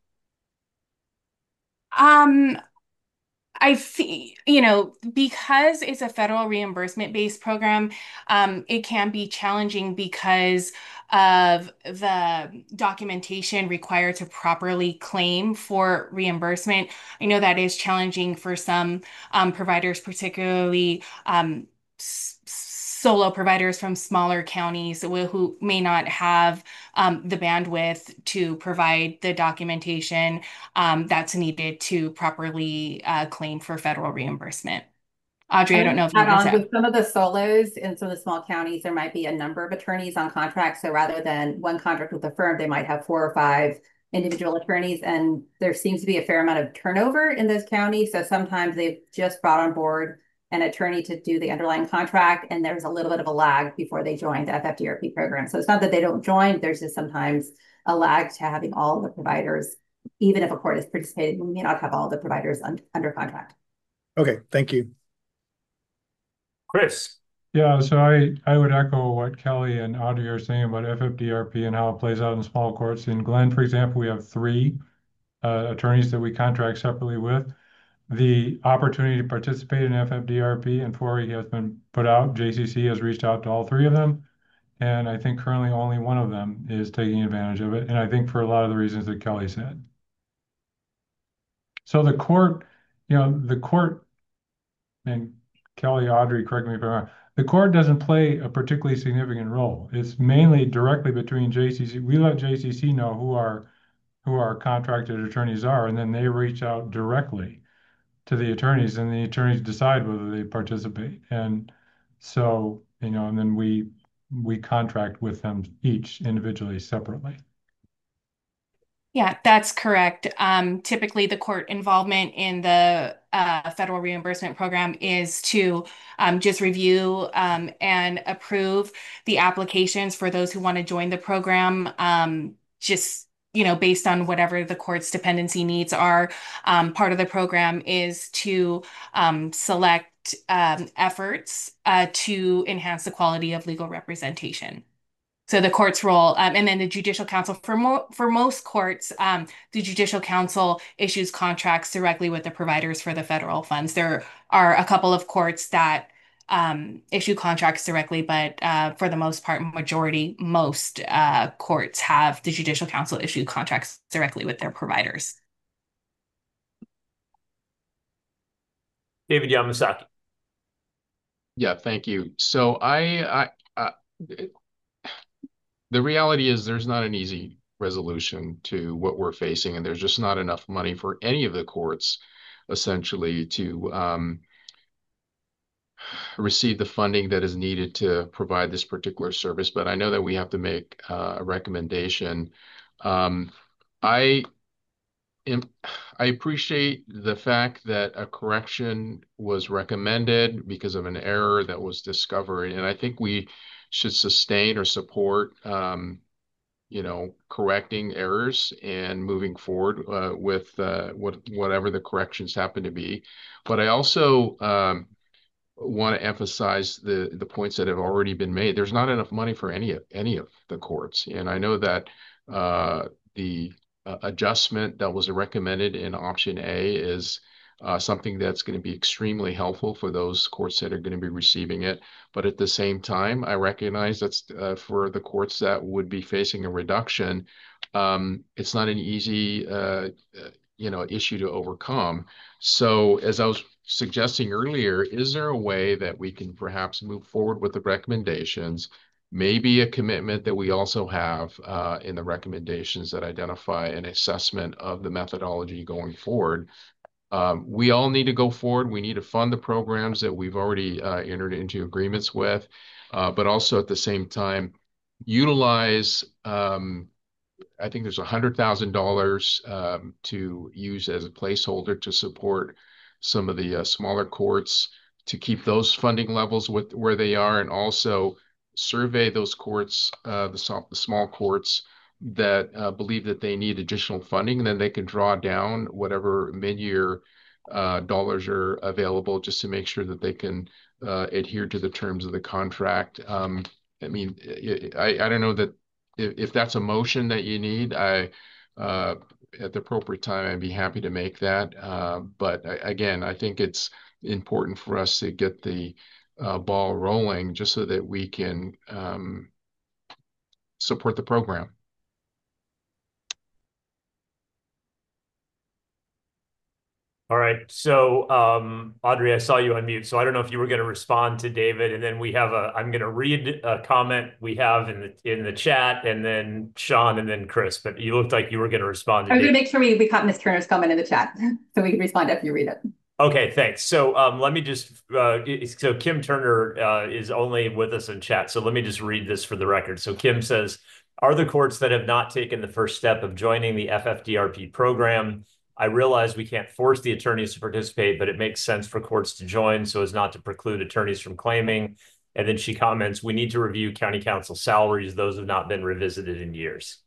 Um, I see, you know, because it's a federal reimbursement-based program, um, it can be challenging because of the documentation required to properly claim for reimbursement. I know that is challenging for some um, providers, particularly um, solo providers from smaller counties who may not have um, the bandwidth to provide the documentation um, that's needed to properly uh, claim for federal reimbursement. Audrey, I don't know if you add want on to. With some of the solos in some of the small counties, there might be a number of attorneys on contract. So rather than one contract with a firm, they might have four or five individual attorneys, and there seems to be a fair amount of turnover in those counties. So sometimes they've just brought on board an attorney to do the underlying contract, and there's a little bit of a lag before they join the F F D R P program. So it's not that they don't join, there's just sometimes a lag to having all the providers. Even if a court is participating, we may not have all the providers un under contract. Okay, thank you. Chris. Yeah, so I, I would echo what Kelly and Audrey are saying about F F D R P and how it plays out in small courts. In Glenn, for example, we have three uh, attorneys that we contract separately with. The opportunity to participate in F F D R P and four E has been put out. J C C has reached out to all three of them. And I think currently only one of them is taking advantage of it. And I think for a lot of the reasons that Kelly said. So the court, you know, the court, and Kelly, Audrey, correct me if I'm wrong, the court doesn't play a particularly significant role. It's mainly directly between J C C. We let J C C know who our who our contracted attorneys are, and then they reach out directly to the attorneys, and the attorneys decide whether they participate. And so, you know, and then we we contract with them each individually separately. Yeah, that's correct. Um, typically, the court involvement in the uh, federal reimbursement program is to um, just review um, and approve the applications for those who want to join the program, um, just you know, based on whatever the court's dependency needs are. Um, part of the program is to um, select um, efforts uh, to enhance the quality of legal representation. So the court's role, um, and then the Judicial Council for mo for most courts, um, the Judicial Council issues contracts directly with the providers for the federal funds. There are a couple of courts that um, issue contracts directly, but uh, for the most part, majority, most uh, courts have the Judicial Council issue contracts directly with their providers. David Yamasaki. Yeah, thank you. So I, I, I the reality is there's not an easy resolution to what we're facing, and there's just not enough money for any of the courts essentially to um, receive the funding that is needed to provide this particular service. But I know that we have to make uh, a recommendation. Um, I am, I appreciate the fact that a correction was recommended because of an error that was discovered, and I think we should sustain or support um, you know, correcting errors and moving forward uh, with uh, what whatever the corrections happen to be. But I also um, want to emphasize the the points that have already been made. There's not enough money for any of any of the courts, and I know that uh, the uh, adjustment that was recommended in option A is uh, something that's going to be extremely helpful for those courts that are going to be receiving it. But at the same time, I recognize that's uh, for the courts that would be facing a reduction. Um, it's not an easy, uh, you know, issue to overcome. So as I was suggesting earlier, is there a way that we can perhaps move forward with the recommendations maybe a commitment that we also have uh, in the recommendations that identify an assessment of the methodology going forward. Um, we all need to go forward. We need to fund the programs that we've already uh, entered into agreements with, uh, but also at the same time, utilize, um, I think there's one hundred thousand dollars um, to use as a placeholder to support some of the uh, smaller courts, to keep those funding levels with where they are, and also survey those courts, uh, the, the small courts that uh, believe that they need additional funding, and then they can draw down whatever mid-year uh, dollars are available just to make sure that they can uh, adhere to the terms of the contract. Um, I mean, I, I don't know that if, if that's a motion that you need, I uh, at the appropriate time, I'd be happy to make that. Uh, but I, again, I think it's important for us to get the uh, ball rolling just so that we can um, support the program. All right. So, um, Audrey, I saw you on mute, so I don't know if you were going to respond to David, and then we have a, I'm going to read a comment we have in the, in the chat, and then Sean, and then Chris, but you looked like you were going to respond to I was David. going to make sure we, we caught Miz Turner's comment in the chat so we can respond after you read it. Okay, thanks. So um, let me just, uh, so Kim Turner uh, is only with us in chat. So let me just read this for the record. So Kim says, are the courts that have not taken the first step of joining the F F D R P program? I realize we can't force the attorneys to participate, but it makes sense for courts to join so as not to preclude attorneys from claiming. And then she comments, we need to review county council salaries. Those have not been revisited in years.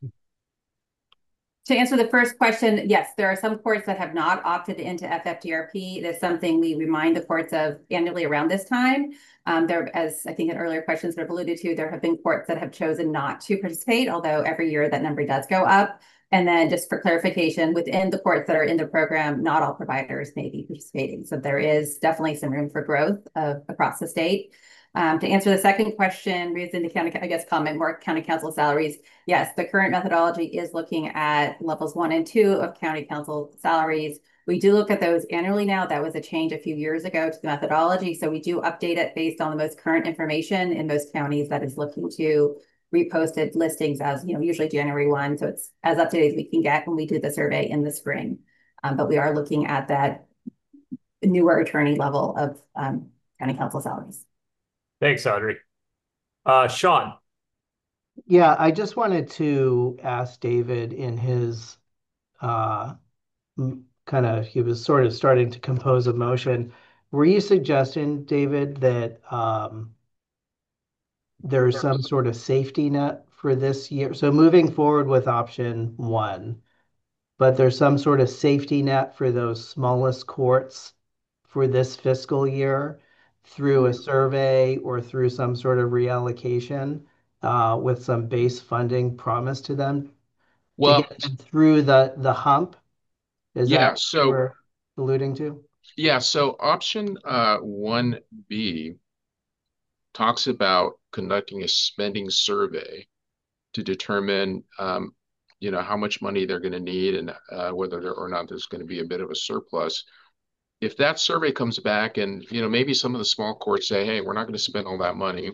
To answer the first question, yes, there are some courts that have not opted into F F D R P. It is something we remind the courts of annually around this time. Um, there, as I think in earlier questions have alluded to, there have been courts that have chosen not to participate, although every year that number does go up. And then just for clarification, within the courts that are in the program, not all providers may be participating. So there is definitely some room for growth uh, across the state. Um, to answer the second question, raising the county, I guess, comment more county council salaries. Yes, the current methodology is looking at levels one and two of county council salaries. We do look at those annually now. That was a change a few years ago to the methodology. So we do update it based on the most current information in most counties that is looking to reposted listings as, you know, usually January first. So it's as up to date as we can get when we do the survey in the spring. Um, but we are looking at that newer attorney level of um, county council salaries. Thanks, Audrey. Uh, Sean. Yeah, I just wanted to ask David in his uh, kind of, he was sort of starting to compose a motion. Were you suggesting, David, that um, there's some sort of safety net for this year? So moving forward with option one, but there's some sort of safety net for those smallest courts for this fiscal year through a survey or through some sort of reallocation uh, with some base funding promised to them Well, to get them through the, the hump? Is yeah, that so, what we're alluding to? Yeah, so option uh, one B talks about conducting a spending survey to determine, um, you know, how much money they're going to need and uh, whether there or not there's going to be a bit of a surplus. If that survey comes back and, you know, maybe some of the small courts say, hey, we're not going to spend all that money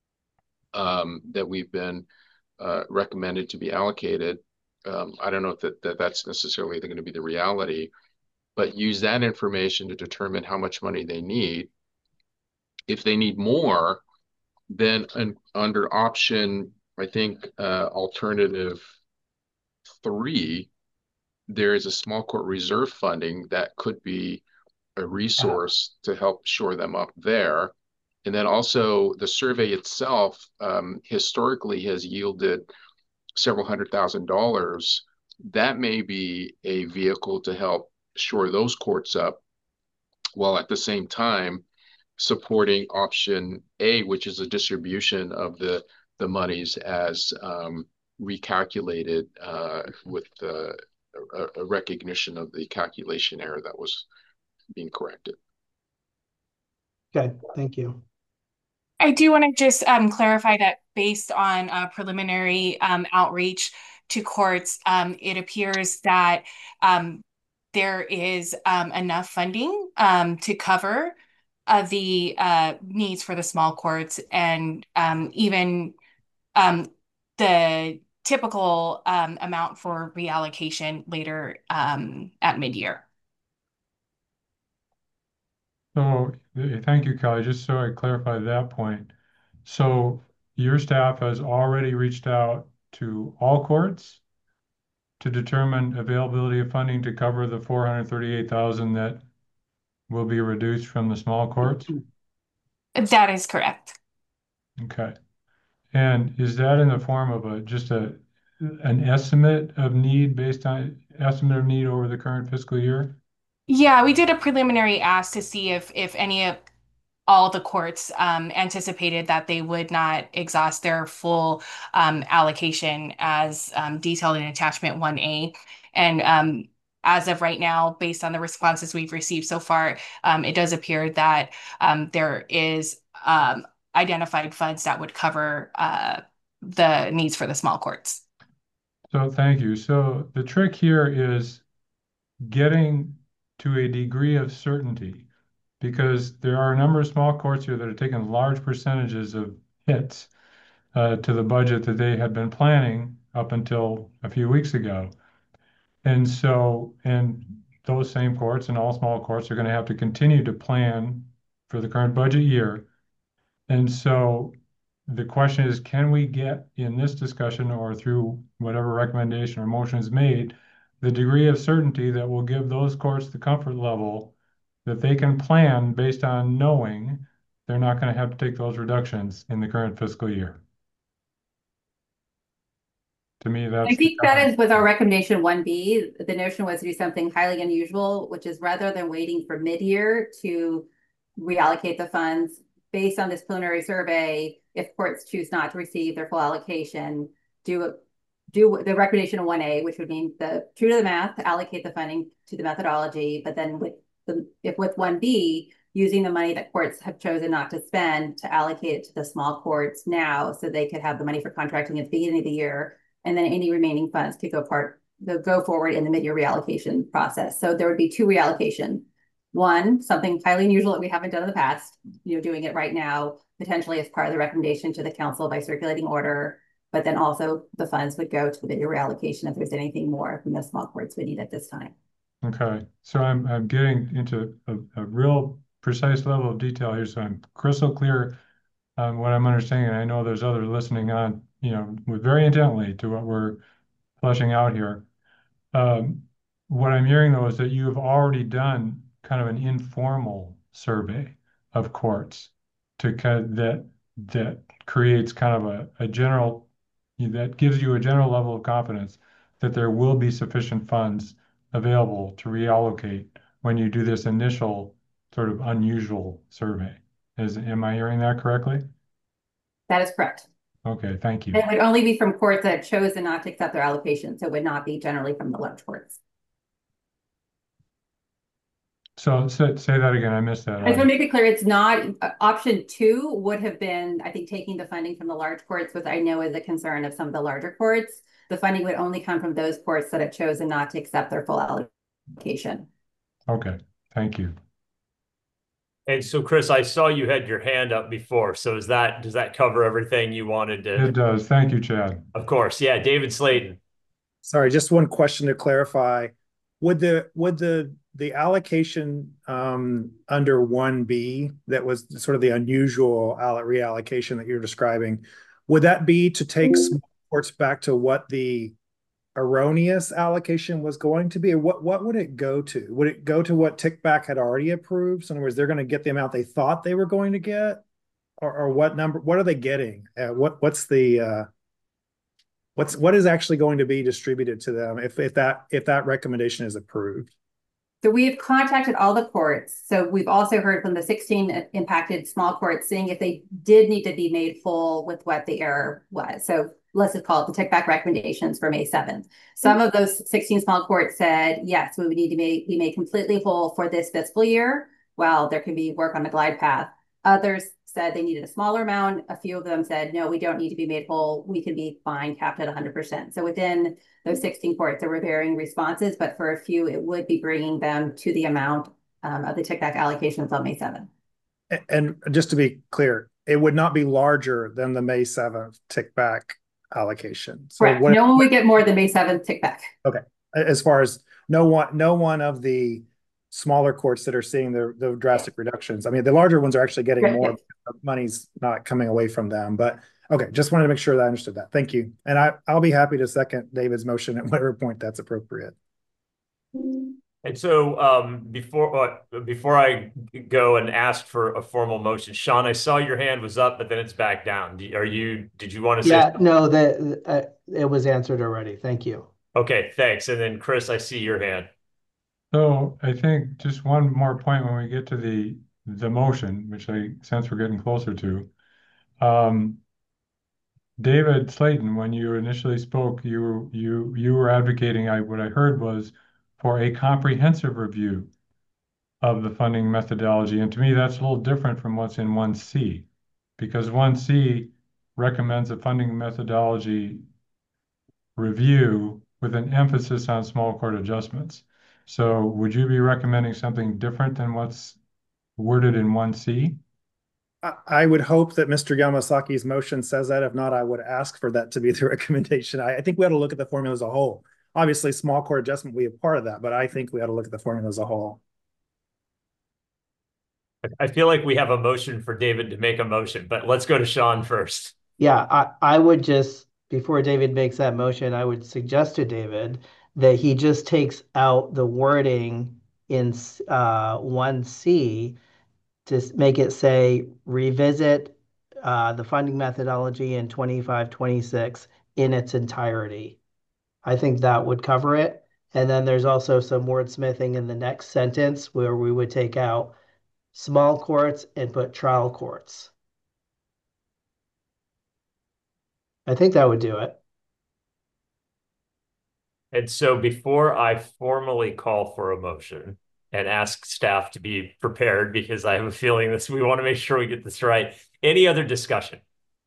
um, that we've been uh, recommended to be allocated. Um, I don't know if that, that that's necessarily going to be the reality, but use that information to determine how much money they need. If they need more, then an, under option, I think, uh, alternative three, there is a small court reserve funding that could be a resource to help shore them up there. And then also the survey itself um, historically has yielded several hundred thousand dollars. That may be a vehicle to help shore those courts up, while at the same time supporting option A, which is a distribution of the, the monies as um, recalculated uh, with uh, a, a recognition of the calculation error that was being corrected. Okay, thank you. I do want to just um, clarify that based on uh, preliminary um, outreach to courts, um, it appears that um, there is um, enough funding um, to cover uh, the uh, needs for the small courts, and um, even um, the typical um, amount for reallocation later um, at mid-year. So, th- thank you, Kelly. Just so I clarify that point. So your staff has already reached out to all courts to determine availability of funding to cover the four hundred thirty-eight thousand that will be reduced from the small courts? That is correct. Okay. And is that in the form of a just a an estimate of need based on estimate of need over the current fiscal year? Yeah, we did a preliminary ask to see if if any of all the courts um, anticipated that they would not exhaust their full um, allocation as um, detailed in attachment one A. And um, as of right now, based on the responses we've received so far, um, it does appear that um, there is um, identified funds that would cover uh, the needs for the small courts. So thank you. So the trick here is getting to a degree of certainty, because there are a number of small courts here that are taking large percentages of hits uh, to the budget that they had been planning up until a few weeks ago. And so, and those same courts and all small courts are going to have to continue to plan for the current budget year. And so the question is, can we get in this discussion or through whatever recommendation or motion is made, the degree of certainty that will give those courts the comfort level that they can plan based on knowing they're not going to have to take those reductions in the current fiscal year? To me, that's. I think that is with our recommendation one B. The notion was to do something highly unusual, which is rather than waiting for mid-year to reallocate the funds based on this preliminary survey, if courts choose not to receive their full allocation, do do the recommendation of one A, which would mean the true to the math, allocate the funding to the methodology, but then with the if with one B, using the money that courts have chosen not to spend to allocate it to the small courts now, so they could have the money for contracting at the beginning of the year, and then any remaining funds could go part go forward in the mid-year reallocation process. So there would be two reallocation. One, something highly unusual that we haven't done in the past, you know, doing it right now, potentially as part of the recommendation to the council by circulating order, but then also the funds would go to the mid-year reallocation if there's anything more from the small courts we need at this time. Okay, so I'm I'm getting into a, a real precise level of detail here, so I'm crystal clear on what I'm understanding. And I know there's others listening on, you know, with very intently to what we're fleshing out here. Um, what I'm hearing though is that you have already done kind of an informal survey of courts to kind of, that that creates kind of a, a general that gives you a general level of confidence that there will be sufficient funds available to reallocate when you do this initial sort of unusual survey. Is am I hearing that correctly? That is correct. Okay, thank you. It would only be from courts that have chosen not to accept their allocation, so it would not be generally from the large courts. So say, say that again, I missed that. I just want to make it clear, it's not, uh, option two would have been, I think, taking the funding from the large courts, which I know is a concern of some of the larger courts. The funding would only come from those courts that have chosen not to accept their full allocation. Okay, thank you. And so, Chris, I saw you had your hand up before. So is that, does that cover everything you wanted to? It does. Thank you, Chad. Of course. Yeah. David Slayton. Sorry, just one question to clarify. Would the, would the, the allocation um, under one B, that was sort of the unusual reallocation that you're describing, would that be to take small courts back to what the erroneous allocation was going to be? Or what, what would it go to? Would it go to what Tickback had already approved? So in other words, they're going to get the amount they thought they were going to get? Or, or what number, what are they getting? Uh, what, what's the, uh, what's, what is actually going to be distributed to them if, if that, if that recommendation is approved? So we've contacted all the courts. So we've also heard from the sixteen impacted small courts seeing if they did need to be made whole with what the error was. So let's just call it the take-back recommendations for May seventh. Some of those sixteen small courts said, yes, we would need to be, be made completely whole for this fiscal year. Well, there can be work on the glide path. Others said they needed a smaller amount. A few of them said, no, we don't need to be made whole. We can be fine, capped at one hundred percent. So within those sixteen courts, there were varying responses, but for a few, it would be bringing them to the amount um, of the take-back allocation until May seventh. And just to be clear, it would not be larger than the May seventh tick back allocation. So Correct. what, No one would get more than May seventh tick back. okay, as far as no one, no one of the smaller courts that are seeing the, the drastic reductions. I mean, the larger ones are actually getting Right, more. yes. Money's not coming away from them, but okay, just wanted to make sure that I understood that. Thank you. And I, I'll be happy to second David's motion at whatever point that's appropriate. And so um, before uh, before I go and ask for a formal motion, Sean, I saw your hand was up, but then it's back down. Do, are you? Did you want to say? Yeah, something? no, that uh, it was answered already. Thank you. Okay, thanks. And then Chris, I see your hand. So I think just one more point when we get to the the motion, which I sense we're getting closer to. Um, David Slayton, when you initially spoke, you were you you were advocating. I what I heard was for a comprehensive review of the funding methodology, and to me that's a little different from what's in one C, because one C recommends a funding methodology review with an emphasis on small court adjustments. So would you be recommending something different than what's worded in one C? I would hope that Mister Yamasaki's motion says that. If not, I would ask for that to be the recommendation. I, I think we ought to look at the formula as a whole. Obviously, small court adjustment, we have part of that, but I think we ought to look at the formula as a whole. I feel like we have a motion for David to make a motion, but let's go to Sean first. Yeah, I, I would just, before David makes that motion, I would suggest to David that he just takes out the wording in uh, one C to make it say revisit uh, the funding methodology in twenty-five twenty-six in its entirety. I think that would cover it. And then there's also some wordsmithing in the next sentence where we would take out small courts and put trial courts. I think that would do it. And so before I formally call for a motion and ask staff to be prepared, because I have a feeling this, we want to make sure we get this right. Any other discussion?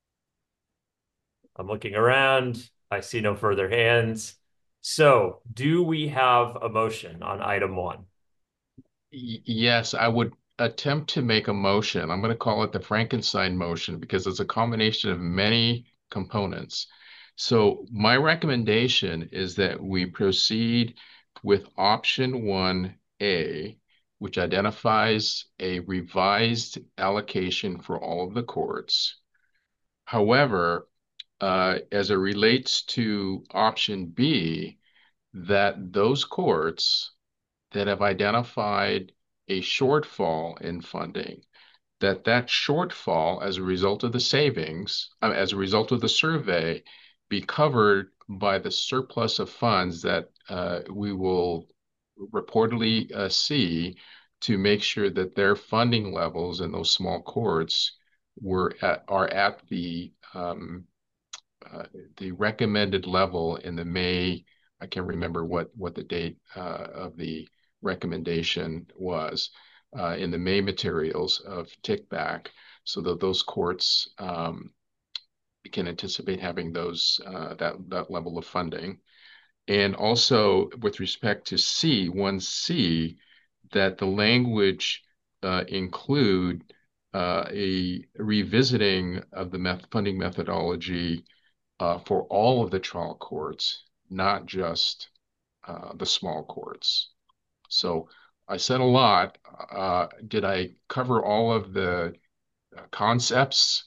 I'm looking around. I see no further hands. So do we have a motion on item one? Y- Yes, I would attempt to make a motion. I'm going to call it the Frankenstein motion because it's a combination of many components. So my recommendation is that we proceed with option one A, which identifies a revised allocation for all of the courts. However, uh, as it relates to option B, that those courts that have identified a shortfall in funding, that that shortfall as a result of the savings, uh, as a result of the survey, be covered by the surplus of funds that uh, we will reportedly uh, see to make sure that their funding levels in those small courts were at, are at the um, uh, the recommended level in the May. I can't remember what what the date uh, of the recommendation was uh, in the May materials of Tickback, so that those courts um, can anticipate having those uh, that that level of funding. And also with respect to C, one C, that the language uh, include uh, a revisiting of the meth funding methodology uh, for all of the trial courts, not just uh, the small courts. So I said a lot. Uh, did I cover all of the uh, concepts?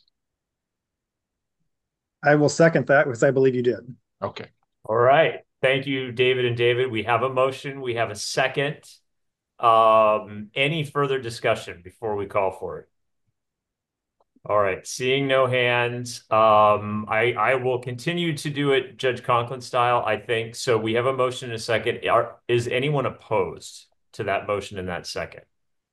I will second that because I believe you did. Okay. All right. Thank you, David and David. We have a motion. We have a second. Um, any further discussion before we call for it? All right. Seeing no hands, um, I, I will continue to do it Judge Conklin style, I think. So we have a motion and a second. Are, is anyone opposed to that motion in that second?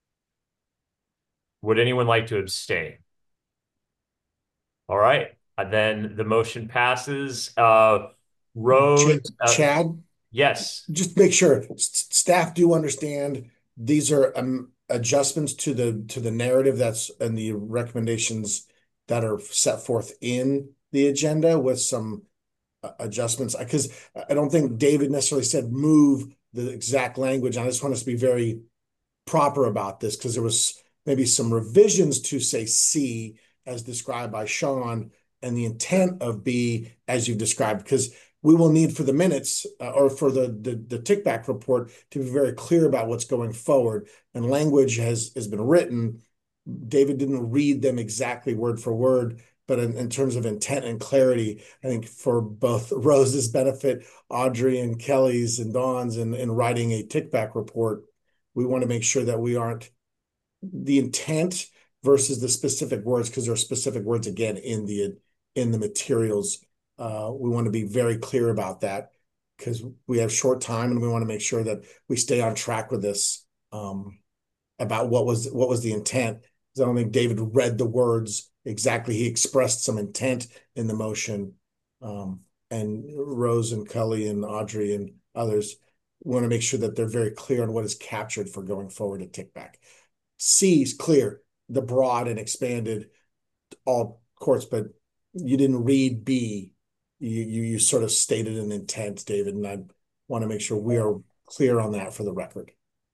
Would anyone like to abstain? All right. And then the motion passes. Uh, Rose, Ch- uh, Chad, yes. just make sure s- staff do understand these are um, adjustments to the to the narrative that's and the recommendations that are set forth in the agenda with some uh, adjustments. Because I don't think David necessarily said move the exact language. I just want us to be very proper about this because there was maybe some revisions to say C as described by Sean, and the intent of B as you've described, because we will need for the minutes uh, or for the, the the tick-back report to be very clear about what's going forward. And language has has been written. David didn't read them exactly word for word, but in, in terms of intent and clarity, I think for both Rose's benefit, Audrey and Kelly's and Dawn's in, in writing a tick-back report, we want to make sure that we aren't the intent versus the specific words, because there are specific words again in the in the materials. Uh, we want to be very clear about that because we have short time and we want to make sure that we stay on track with this um, about what was what was the intent. I don't think David read the words exactly. He expressed some intent in the motion. Um, and Rose and Kelly and Audrey and others want to make sure that they're very clear on what is captured for going forward at Tickback. C is clear, the broad and expanded all courts, but you didn't read B. You, you, you sort of stated an intent, David, and I want to make sure we are clear on that for the record.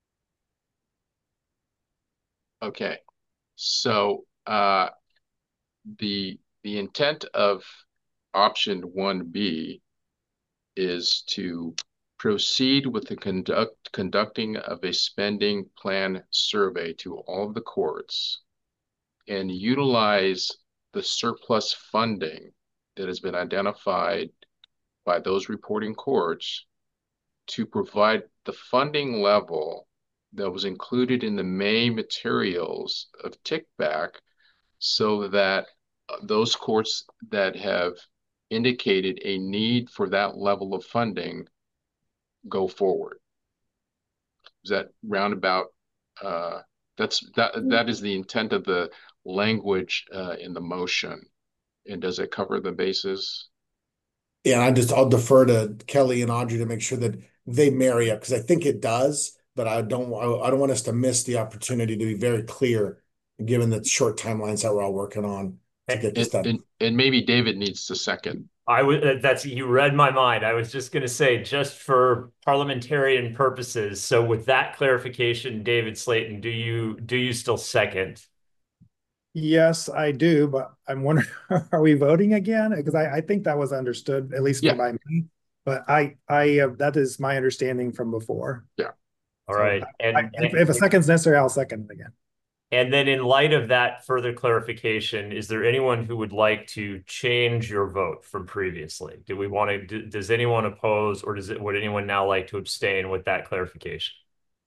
Okay. So uh, the the intent of option one B is to proceed with the conduct conducting of a spending plan survey to all of the courts and utilize the surplus funding that has been identified by those reporting courts to provide the funding level that was included in the May materials of Tickback so that those courts that have indicated a need for that level of funding go forward. Is that roundabout? Uh, that's that. That is the intent of the language uh, in the motion. And does it cover the bases? Yeah, I just I'll defer to Kelly and Audrey to make sure that they marry up because I think it does. But I don't I don't want us to miss the opportunity to be very clear, given the short timelines that we're all working on to get this done. And, and maybe David needs to second. I would, that's, you read my mind. I was just going to say, just for parliamentarian purposes. So with that clarification, David Slayton, do you, do you still second? Yes, I do, but I'm wondering, are we voting again? Because I, I think that was understood, at least Yeah. by me. But I, I, uh, that is my understanding from before. Yeah. All right. So And, I, if, if a second's necessary, I'll second it again. And then in light of that further clarification, is there anyone who would like to change your vote from previously? Do we want to, do, does anyone oppose, or does it, would anyone now like to abstain with that clarification?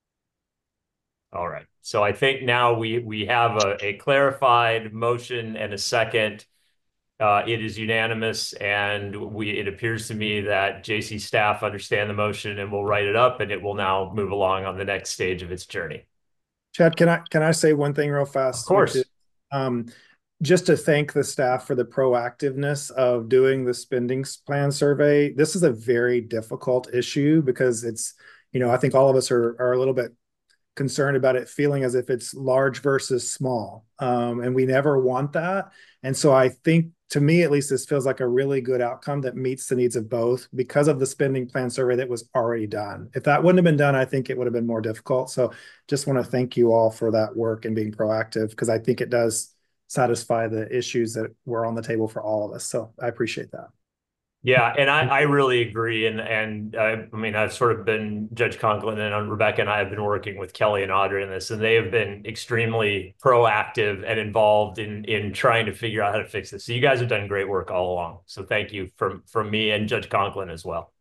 All right. So I think now we, we have a, a clarified motion and a second. Uh, it is unanimous, and we, it appears to me that J C staff understand the motion and will write it up, and it will now move along on the next stage of its journey. Chad, can I can I say one thing real fast? Of course. Which is, um, just to thank the staff for the proactiveness of doing the spending plan survey. This is a very difficult issue because it's, you know, I think all of us are are a little bit concerned about it feeling as if it's large versus small, um, and we never want that. And so I think, to me at least, this feels like a really good outcome that meets the needs of both because of the spending plan survey that was already done. If that wouldn't have been done, I think it would have been more difficult. So just want to thank you all for that work and being proactive, because I think it does satisfy the issues that were on the table for all of us. So I appreciate that. Yeah, and I, I really agree. And and uh, I mean, I've sort of been, Judge Conklin and Rebecca and I have been working with Kelly and Audrey in this, and they have been extremely proactive and involved in in trying to figure out how to fix this. So you guys have done great work all along. So thank you from from me and Judge Conklin as well.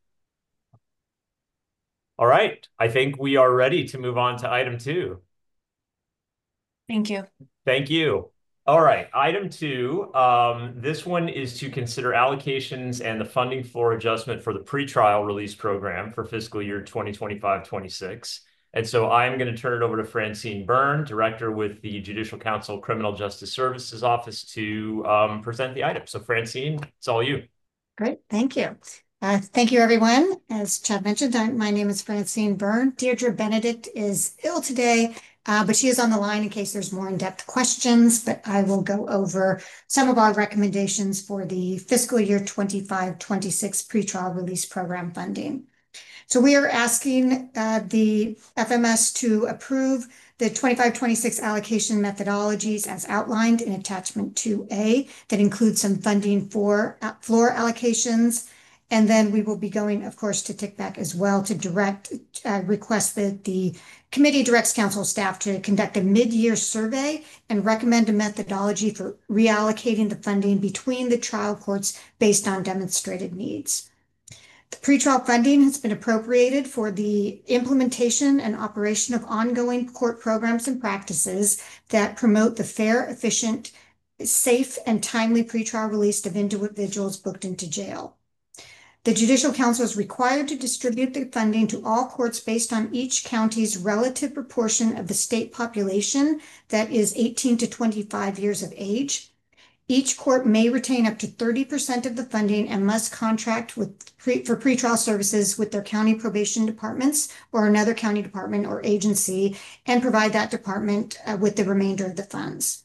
All right, I think we are ready to move on to item two. Thank you. Thank you. All right, item two, um, this one is to consider allocations and the funding floor adjustment for the pretrial release program for fiscal year twenty twenty-five twenty-six. And so I'm going to turn it over to Francine Byrne, Director with the Judicial Council Criminal Justice Services Office, to um, present the item. So Francine, it's all you. Great, thank you. Uh, thank you, everyone. As Chad mentioned, I'm, my name is Francine Byrne. Deirdre Benedict is ill today, Uh, but she is on the line in case there's more in-depth questions, but I will go over some of our recommendations for the fiscal year twenty-five twenty-six pretrial release program funding. So we are asking uh, the F M S to approve the twenty-five twenty-six allocation methodologies as outlined in attachment two A that includes some funding for uh, floor allocations. And then we will be going, of course, to Tickback as well to direct, uh, request that the committee directs council staff to conduct a mid-year survey and recommend a methodology for reallocating the funding between the trial courts based on demonstrated needs. The pretrial funding has been appropriated for the implementation and operation of ongoing court programs and practices that promote the fair, efficient, safe, and timely pretrial release of individuals booked into jail. The Judicial Council is required to distribute the funding to all courts based on each county's relative proportion of the state population that is eighteen to twenty-five years of age. Each court may retain up to thirty percent of the funding and must contract with pre, for pretrial services with their county probation departments or another county department or agency and provide that department uh, with the remainder of the funds.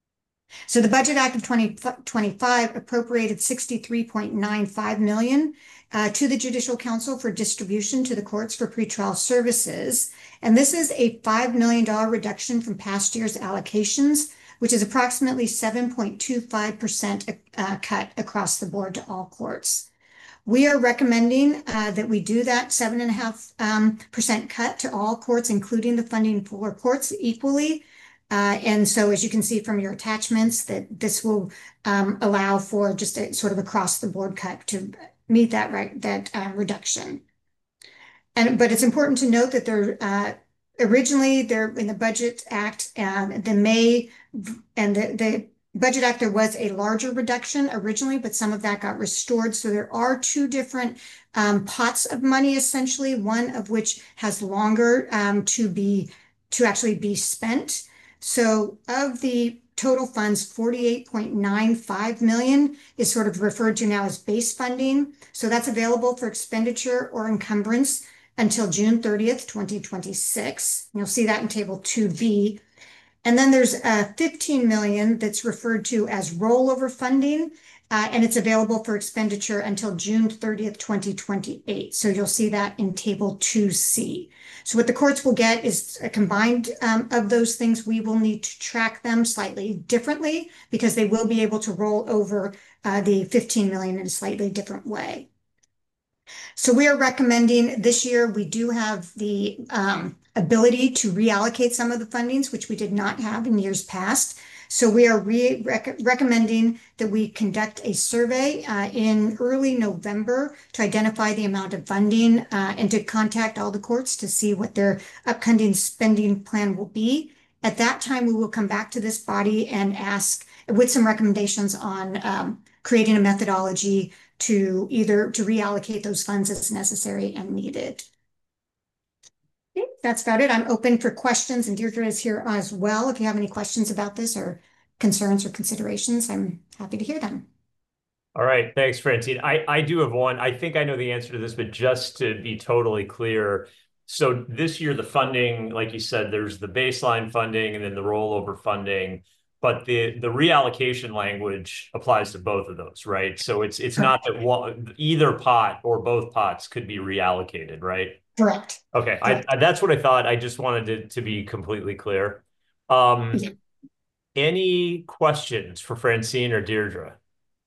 So the Budget Act of twenty twenty-five appropriated sixty-three point nine five million dollars uh, to the Judicial Council for distribution to the courts for pretrial services. And this is a five million dollars reduction from past year's allocations, which is approximately seven point two five percent uh, cut across the board to all courts. We are recommending uh, that we do that seven point five percent um, cut to all courts, including the funding for courts equally. Uh, and so as you can see from your attachments, that this will um, allow for just a sort of across the board cut to meet that right that uh, reduction. And but it's important to note that there uh, originally there in the Budget Act, uh, the May and the, the Budget Act, there was a larger reduction originally, but some of that got restored. So there are two different um, pots of money, essentially, one of which has longer um, to be to actually be spent. So of the total funds, forty-eight point nine five million dollars is sort of referred to now as base funding. So that's available for expenditure or encumbrance until June thirtieth, twenty twenty-six. You'll see that in table two B. And then there's uh, fifteen million dollars that's referred to as rollover funding, uh, and it's available for expenditure until June thirtieth, twenty twenty-eight. So you'll see that in table two C. So what the courts will get is a combined um, of those things. We will need to track them slightly differently because they will be able to roll over uh, the fifteen million dollars in a slightly different way. So we are recommending this year, we do have the um, ability to reallocate some of the fundings, which we did not have in years past. So we are re rec recommending that we conduct a survey uh, in early November to identify the amount of funding uh, and to contact all the courts to see what their upcoming spending plan will be. At that time, we will come back to this body and ask with some recommendations on um, creating a methodology to either to reallocate those funds as necessary and needed. Okay, that's about it. I'm open for questions, and Deirdre is here as well. If you have any questions about this or concerns or considerations, I'm happy to hear them. All right, thanks, Francine. I, I do have one. I think I know the answer to this, but just to be totally clear, so this year the funding, like you said, there's the baseline funding and then the rollover funding, but the the reallocation language applies to both of those, right? So it's it's not that one, either pot or both pots could be reallocated, right? Correct. Okay, Correct. I, I, that's what I thought. I just wanted to, to be completely clear. Um, Yeah. Any questions for Francine or Deirdre?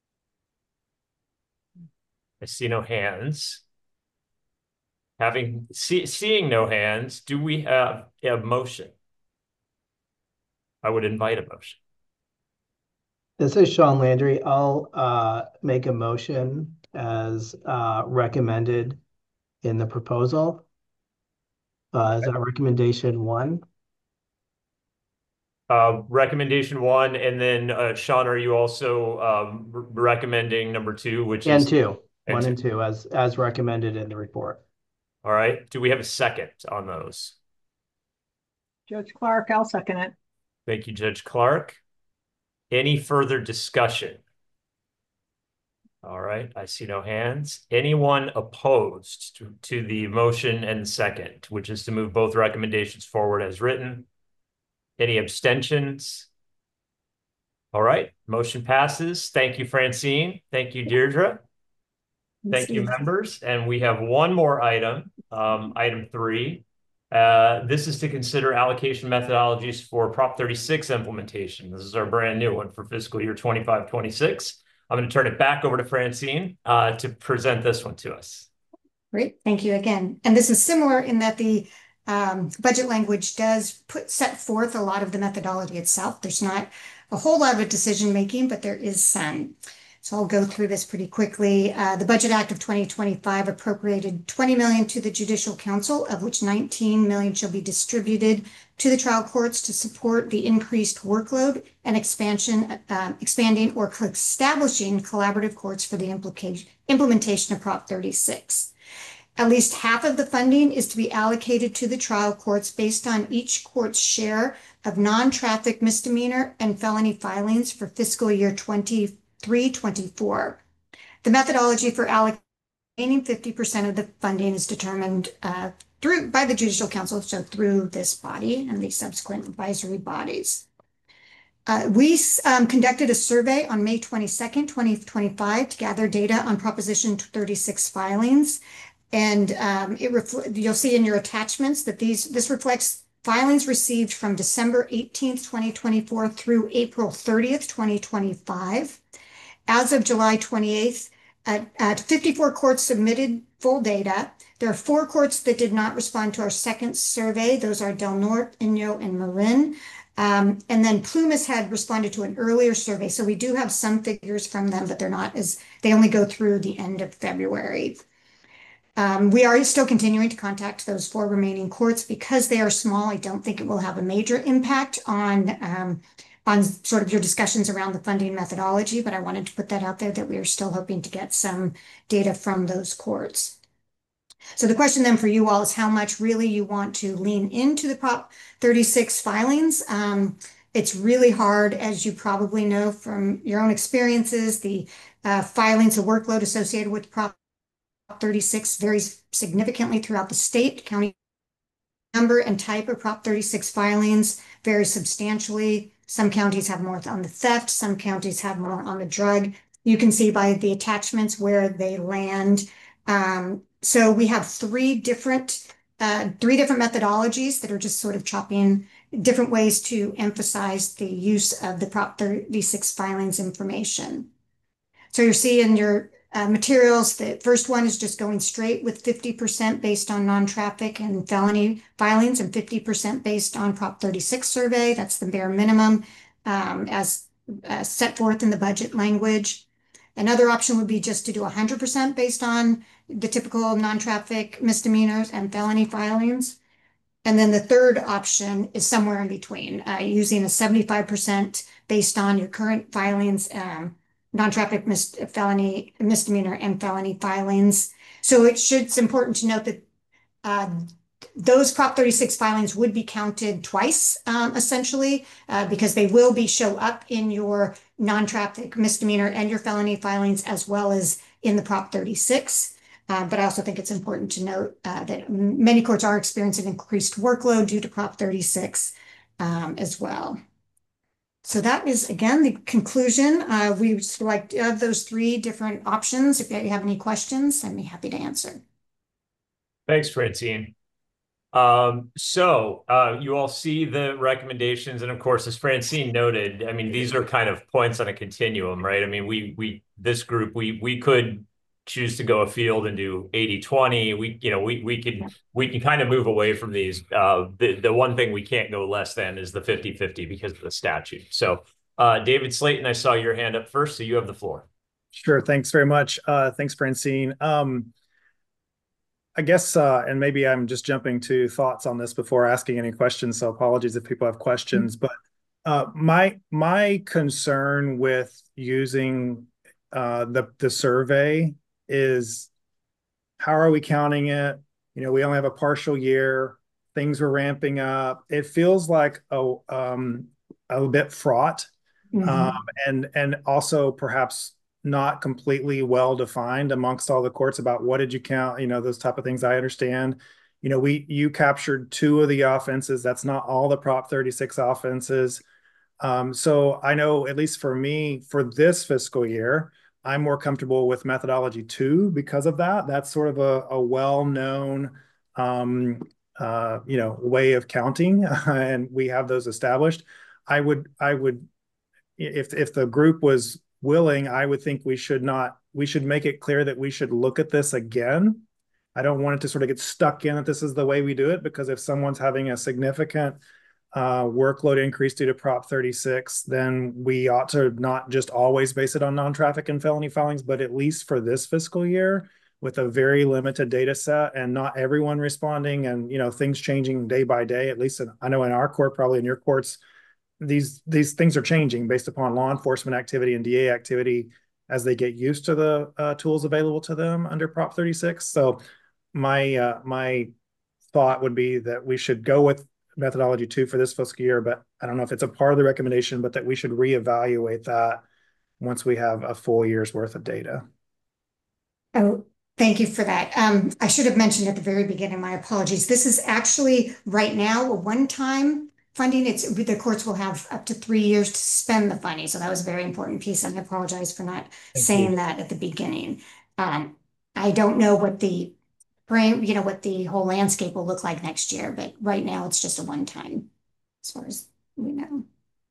I see no hands. Having see, seeing no hands, do we have a motion? I would invite a motion. This is Sean Landry. I'll uh, make a motion as uh, recommended in the proposal. Uh, is that recommendation one? Uh, recommendation one, and then uh, Sean, are you also um, recommending number two, which and is two, and one two. and two, as as recommended in the report. All right. Do we have a second on those? Judge Clark, I'll second it. Thank you, Judge Clark. Any further discussion? All right. I see no hands. Anyone opposed to, to the motion and second, which is to move both recommendations forward as written? Any abstentions? All right. Motion passes. Thank you, Francine. Thank you, Deirdre. Thank you, members. And we have one more item, um, item three. Uh, this is to consider allocation methodologies for Prop thirty-six implementation. This is our brand new one for fiscal year twenty-five twenty-six. I'm going to turn it back over to Francine uh, to present this one to us. Great, thank you again. And this is similar in that the um, budget language does put set forth a lot of the methodology itself. There's not a whole lot of decision making, but there is some. So I'll go through this pretty quickly. Uh, the Budget Act of twenty twenty-five appropriated twenty million dollars to the Judicial Council, of which nineteen million dollars shall be distributed to the trial courts to support the increased workload and expansion, uh, expanding or establishing collaborative courts for the implication, implementation of Prop thirty-six. At least half of the funding is to be allocated to the trial courts based on each court's share of non-traffic misdemeanor and felony filings for fiscal year twenty-three twenty-four. The methodology for allocating fifty percent of the funding is determined uh, through by the Judicial Council, so through this body and the subsequent advisory bodies. Uh, we um, conducted a survey on May twenty-second, twenty twenty-five to gather data on Proposition thirty-six filings. And um, it you'll see in your attachments that these this reflects filings received from December eighteenth, twenty twenty-four through April thirtieth, twenty twenty-five. As of July twenty-eighth, at, at fifty-four courts submitted full data. There are four courts that did not respond to our second survey. Those are Del Norte, Inyo, and Marin. Um, and then Plumas had responded to an earlier survey. So we do have some figures from them, but they're not as, they only go through the end of February. Um, we are still continuing to contact those four remaining courts because they are small. I don't think it will have a major impact on, um, on sort of your discussions around the funding methodology, but I wanted to put that out there that we are still hoping to get some data from those courts. So the question then for you all is how much really you want to lean into the Prop thirty-six filings. Um, it's really hard, as you probably know from your own experiences, the uh, filings, the workload associated with Prop thirty-six varies significantly throughout the state. County number and type of Prop thirty-six filings vary substantially. Some counties have more on the theft, some counties have more on the drug. You can see by the attachments where they land. Um, so we have three different uh, three different methodologies that are just sort of chopping different ways to emphasize the use of the Prop thirty-six filings information. So you see in your Uh, materials, the first one is just going straight with fifty percent based on non-traffic and felony filings and fifty percent based on Prop thirty-six survey. That's the bare minimum um, as uh, set forth in the budget language. Another option would be just to do one hundred percent based on the typical non-traffic misdemeanors and felony filings. And then the third option is somewhere in between, uh, using a seventy-five percent based on your current filings, um, non-traffic mis felony, misdemeanor, and felony filings. So it should, it's important to note that uh, those Prop thirty-six filings would be counted twice, um, essentially, uh, because they will be show up in your non-traffic misdemeanor and your felony filings, as well as in the Prop thirty-six. Uh, but I also think it's important to note uh, that many courts are experiencing increased workload due to Prop thirty-six um, as well. So that is, again, the conclusion. Uh, we select uh, those three different options. If you have any questions, I'd be happy to answer. Thanks, Francine. Um, so uh, you all see the recommendations. And of course, as Francine noted, I mean, these are kind of points on a continuum, right? I mean, we, we this group, we, we could choose to go afield and do eighty twenty. We, you know, we, we can, we can kind of move away from these. Uh, the, the one thing we can't go less than is the fifty fifty because of the statute. So uh, David Slayton, I saw your hand up first, so you have the floor. Sure. Thanks very much. Uh, thanks, Francine. Um, I guess, uh, and maybe I'm just jumping to thoughts on this before asking any questions. So apologies if people have questions, but uh, my, my concern with using uh, the, the survey is how are we counting it? You know, we only have a partial year. Things were ramping up. It feels like a, um, a bit fraught, mm-hmm. um, and and also perhaps not completely well defined amongst all the courts about what did you count. You know, those type of things. I understand. You know, we you captured two of the offenses. That's not all the Prop thirty-six offenses. Um, so I know, at least for me, for this fiscal year, I'm more comfortable with methodology two because of that. That's sort of a, a well-known um, uh, you know, way of counting, and we have those established. I would, I would, if if the group was willing, I would think we should not, we should make it clear that we should look at this again. I don't want it to sort of get stuck in that this is the way we do it, because if someone's having a significant uh, workload increase due to Prop thirty-six, then we ought to not just always base it on non-traffic and felony filings, but at least for this fiscal year, with a very limited data set and not everyone responding, and you know, things changing day by day. At least in, I know in our court, probably in your courts, these these things are changing based upon law enforcement activity and D A activity as they get used to the uh, tools available to them under Prop thirty-six. So my uh, my thought would be that we should go with methodology two for this fiscal year, but I don't know if it's a part of the recommendation, but that we should reevaluate that once we have a full year's worth of data. Oh, thank you for that. Um, I should have mentioned at the very beginning, my apologies. This is actually right now a one-time funding. It's the courts will have up to three years to spend the funding. So that was a very important piece. And I apologize for not Thank saying you. that at the beginning. Um, I don't know what the frame, you know, what the whole landscape will look like next year, but right now it's just a one-time as far as we know.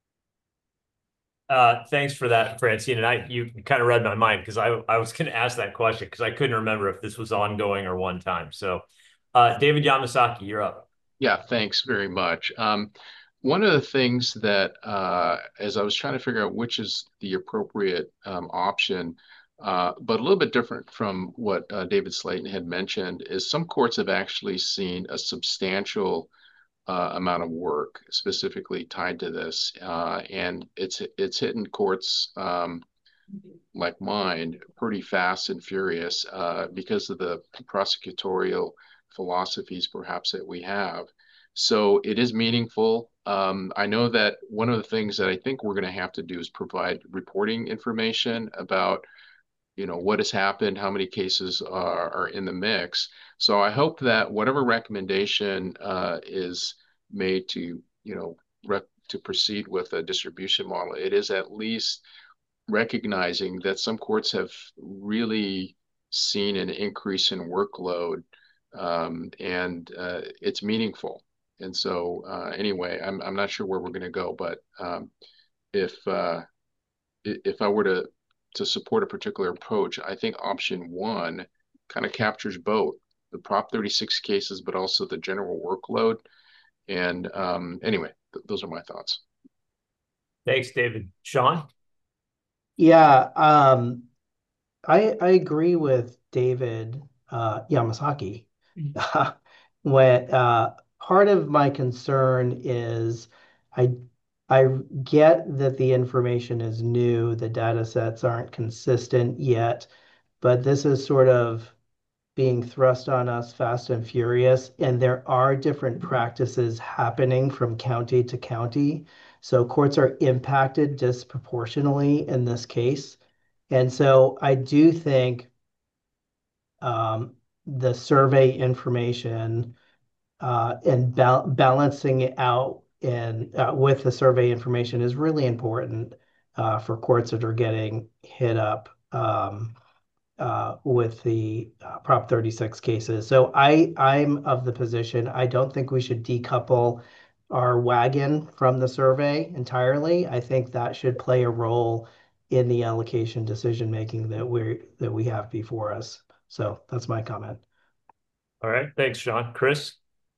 Uh, thanks for that, Francine. And I, you kind of read my mind, because I, I was going to ask that question because I couldn't remember if this was ongoing or one time. So, uh, David Yamasaki, you're up. Yeah, thanks very much. Um, one of the things that, uh, as I was trying to figure out which is the appropriate um, option, uh, but a little bit different from what uh, David Slayton had mentioned, is some courts have actually seen a substantial uh, amount of work specifically tied to this, uh, and it's it's hitting courts um, like mine pretty fast and furious uh, because of the prosecutorial philosophies perhaps that we have. So it is meaningful. Um, I know that one of the things that I think we're going to have to do is provide reporting information about, you know, what has happened, how many cases are, are in the mix. So I hope that whatever recommendation uh, is made to, you know, rec to proceed with a distribution model, it is at least recognizing that some courts have really seen an increase in workload, um, and uh, it's meaningful. And so uh, anyway, I'm, I'm not sure where we're going to go, but um, if uh, if I were to to support a particular approach, I think option one kind of captures both the Prop thirty-six cases, but also the general workload. And um, anyway, th those are my thoughts. Thanks, David. Sean? Yeah, um, I I agree with David uh, Yamasaki. When uh, part of my concern is I I get that the information is new, the data sets aren't consistent yet, but this is sort of being thrust on us fast and furious, and there are different practices happening from county to county. So courts are impacted disproportionately in this case. And so I do think um, the survey information uh, and ba balancing it out and uh, with the survey information is really important uh, for courts that are getting hit up um, uh, with the uh, Prop thirty-six cases. So I, I'm of the position, I don't think we should decouple our wagon from the survey entirely. I think that should play a role in the allocation decision making that we're that we have before us. So that's my comment. All right. Thanks, Sean. Chris?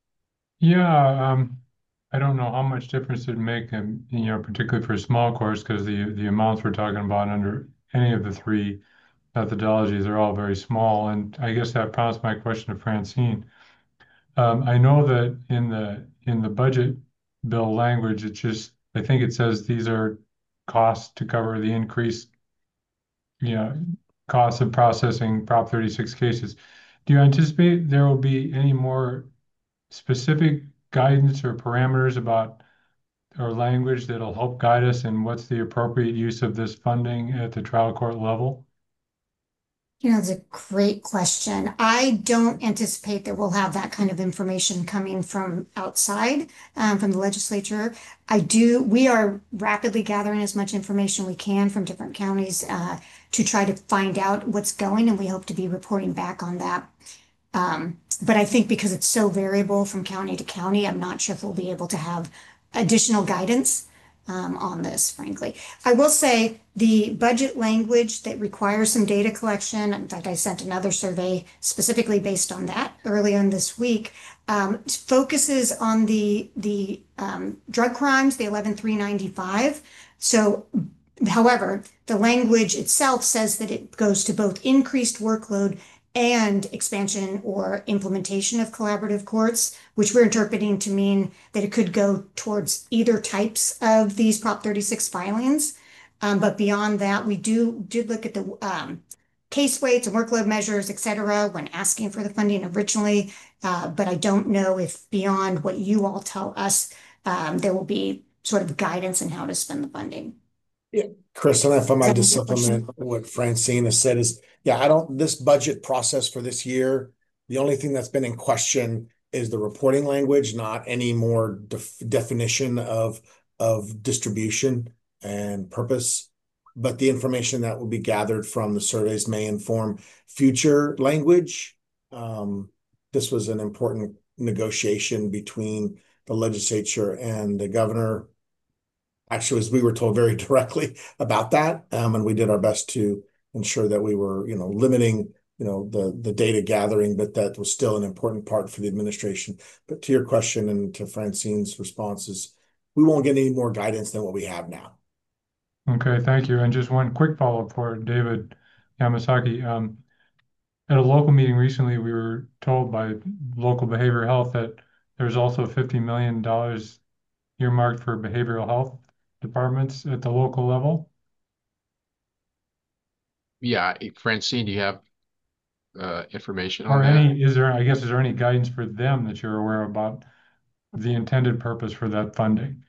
Yeah, um, I don't know how much difference it'd make, um, you know, particularly for a small course, because the the amounts we're talking about under any of the three methodologies are all very small. And I guess that prompts my question to Francine. Um, I know that in the in the budget bill language, it just I think it says these are costs to cover the increased, you know, costs of processing Prop thirty-six cases. Do you anticipate there will be any more specific guidance or parameters about or language that'll help guide us in what's the appropriate use of this funding at the trial court level? You know, it's a great question. I don't anticipate that we'll have that kind of information coming from outside, um, from the legislature. I do, we are rapidly gathering as much information we can from different counties uh, to try to find out what's going, and we hope to be reporting back on that. Um, but I think because it's so variable from county to county, I'm not sure if we'll be able to have additional guidance um, on this, frankly. I will say the budget language that requires some data collection, in fact, I sent another survey specifically based on that earlier in this week, um, focuses on the, the um, drug crimes, the eleven three ninety-five. So, however, the language itself says that it goes to both increased workload and expansion or implementation of collaborative courts, which we're interpreting to mean that it could go towards either types of these Prop thirty-six filings. Um, but beyond that, we do did look at the um, case weights and workload measures, et cetera, when asking for the funding originally. Uh, but I don't know if beyond what you all tell us, um, there will be sort of guidance in how to spend the funding. Yeah, Chris, and if I might just Is that your question? supplement what Francine has said is, yeah, I don't, this budget process for this year, the only thing that's been in question is the reporting language, not any more def definition of, of distribution and purpose. But the information that will be gathered from the surveys may inform future language. Um, this was an important negotiation between the legislature and the governor. Actually, as we were told very directly about that, um, and we did our best to ensure that we were, you know, limiting, you know, the the data gathering, but that was still an important part for the administration. But to your question and to Francine's responses, we won't get any more guidance than what we have now. Okay, thank you. And just one quick follow-up for David Yamasaki. Um, at a local meeting recently, we were told by local behavioral health that there's also fifty million dollars earmarked for behavioral health departments at the local level. Yeah, Francine, do you have uh, information on Or that? any, is there, I guess, is there any guidance for them that you're aware about the intended purpose for that funding?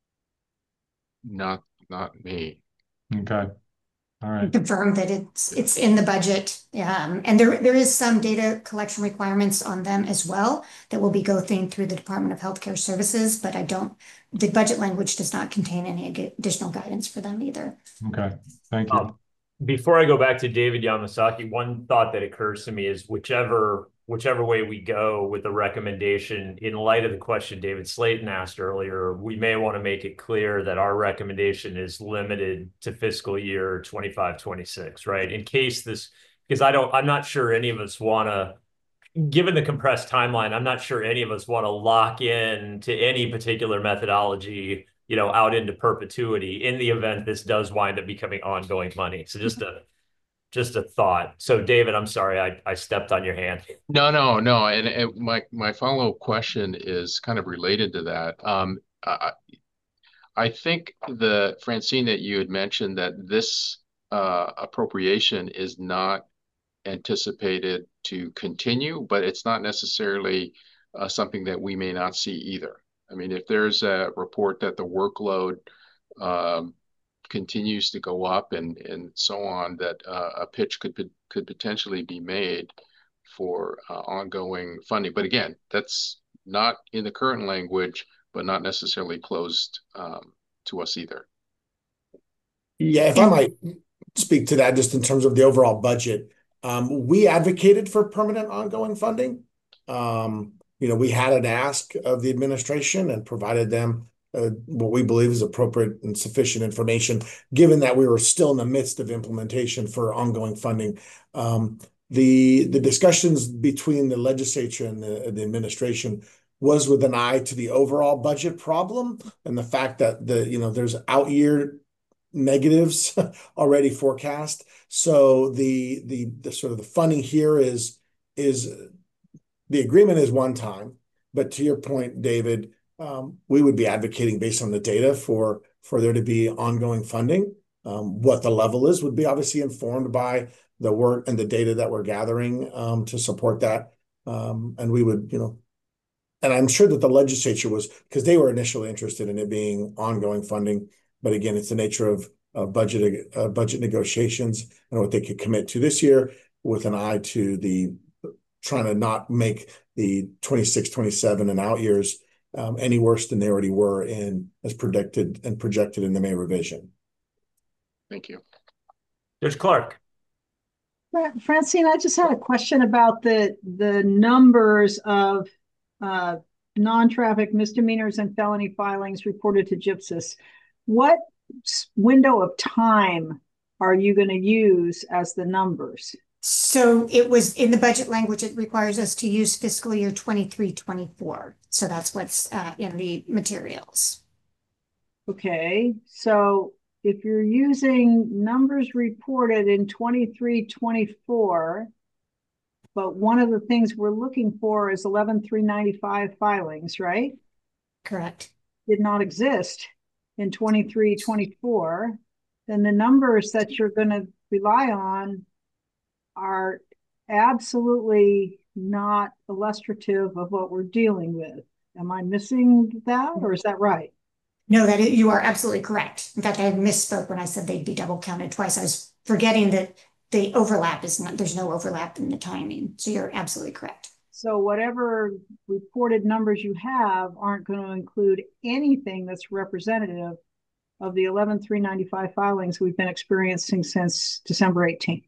Not, not me. Okay. All right. Confirm that it's it's in the budget. Um, and there there is some data collection requirements on them as well that will be going through the Department of Healthcare Services, but I don't, the budget language does not contain any additional guidance for them either. Okay, thank you. Um, before I go back to David Yamasaki, one thought that occurs to me is whichever whichever way we go with the recommendation, in light of the question David Slayton asked earlier, we may want to make it clear that our recommendation is limited to fiscal year twenty-five twenty-six, right? In case this, because I don't, I'm not sure any of us want to, given the compressed timeline, I'm not sure any of us want to lock in to any particular methodology, you know, out into perpetuity in the event this does wind up becoming ongoing money. So just a just a thought. So David, I'm sorry, I, I stepped on your hand. No, no, no. And, and my my follow-up question is kind of related to that. Um, I, I think the Francine that you had mentioned that this uh, appropriation is not anticipated to continue, but it's not necessarily uh, something that we may not see either. I mean, if there's a report that the workload um, continues to go up and and so on, that uh, a pitch could could potentially be made for uh, ongoing funding. But again, that's not in the current language, but not necessarily closed um, to us either. Yeah, if I might speak to that just in terms of the overall budget, um, we advocated for permanent ongoing funding. Um, you know, we had an ask of the administration and provided them uh, what we believe is appropriate and sufficient information, given that we were still in the midst of implementation for ongoing funding. Um, the the discussions between the legislature and the, the administration was with an eye to the overall budget problem and the fact that the you know there's out year negatives already forecast. So the the the sort of the funding here is is the agreement is one time, but to your point, David, um, we would be advocating based on the data for for there to be ongoing funding. Um, what the level is would be obviously informed by the work and the data that we're gathering um, to support that. Um, and we would, you know, and I'm sure that the legislature was, because they were initially interested in it being ongoing funding. But again, it's the nature of uh, budget uh, budget negotiations and what they could commit to this year with an eye to the trying to not make the twenty-six, twenty-seven and out years um, any worse than they already were in as predicted and projected in the May revision. Thank you. Judge Clark. Francine, I just had a question about the the numbers of uh, non-traffic misdemeanors and felony filings reported to GIPSIS. What window of time are you going to use as the numbers? So it was in the budget language, it requires us to use fiscal year twenty-three, twenty-four. So that's what's uh, in the materials. Okay, so if you're using numbers reported in twenty-three, twenty-four, but one of the things we're looking for is eleven three ninety-five filings, right? Correct. Did not exist in twenty-three, twenty-four, then the numbers that you're going to rely on are absolutely not illustrative of what we're dealing with. Am I missing that, or is that right? No, that is, you are absolutely correct. In fact, I misspoke when I said they'd be double counted twice. I was forgetting that the overlap is not, there's no overlap in the timing. So you're absolutely correct. So whatever reported numbers you have aren't going to include anything that's representative of the eleven three ninety-five filings we've been experiencing since December eighteenth.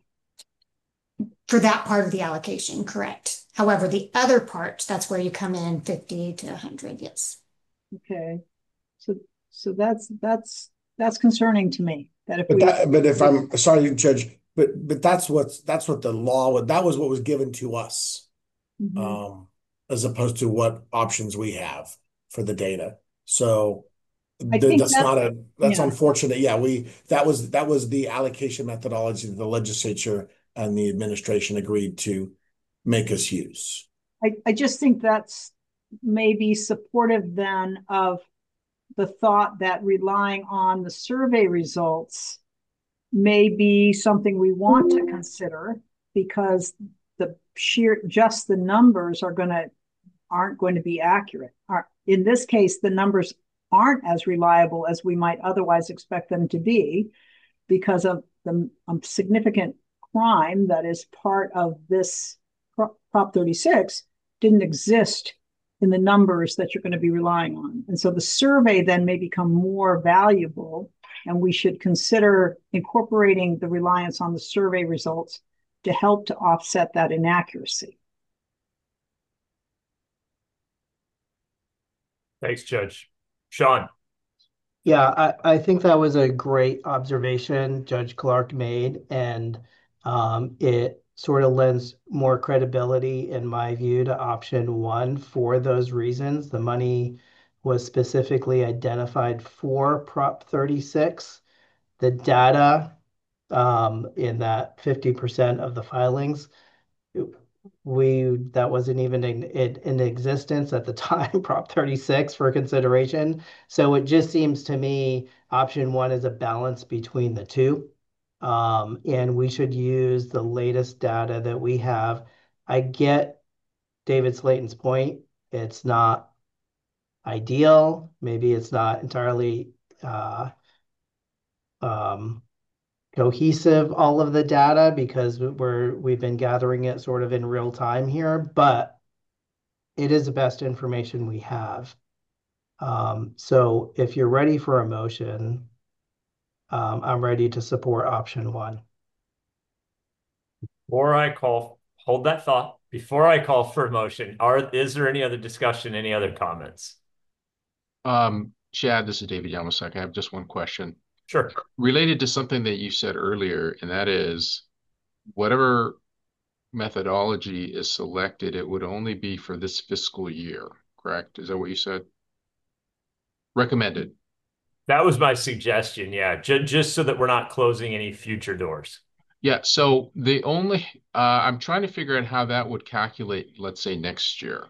For that part of the allocation, correct. However, the other part, that's where you come in fifty to one hundred, yes. Okay. So so that's that's that's concerning to me. That if But we that, but if I'm sorry, Judge, but but that's what's that's what the law that was what was given to us, Mhm. um, as opposed to what options we have for the data. So I th- think that's that- not a that's yeah. unfortunate. Yeah, we that was that was the allocation methodology that the legislature and the administration agreed to make us use. I, I just think that's maybe supportive then of the thought that relying on the survey results may be something we want to consider, because the sheer just the numbers are going to aren't going to be accurate. In this case, the numbers aren't as reliable as we might otherwise expect them to be because of the um, significant crime that is part of this Prop thirty-six didn't exist in the numbers that you're going to be relying on. And so the survey then may become more valuable, and we should consider incorporating the reliance on the survey results to help to offset that inaccuracy. Thanks, Judge. Sean. Yeah, I, I think that was a great observation Judge Clark made, and um, it sort of lends more credibility, in my view, to option one for those reasons. The money was specifically identified for Prop thirty-six. The data um, in that fifty percent of the filings, we that wasn't even in, in, in existence at the time, Prop thirty-six for consideration. So it just seems to me option one is a balance between the two. Um, and we should use the latest data that we have. I get David Slayton's point. It's not ideal. Maybe it's not entirely uh, um, cohesive, all of the data, because we're we've been gathering it sort of in real time here, but it is the best information we have. Um, so if you're ready for a motion, um, I'm ready to support option one. Before I call, hold that thought. Before I call for a motion, are is there any other discussion, any other comments? Um, Chad, this is David Yamasek. I have just one question. Sure. Related to something that you said earlier, and that is whatever methodology is selected, it would only be for this fiscal year, correct? Is that what you said? Recommended. That was my suggestion, yeah, J just so that we're not closing any future doors. Yeah, so the only, uh, I'm trying to figure out how that would calculate, let's say, next year.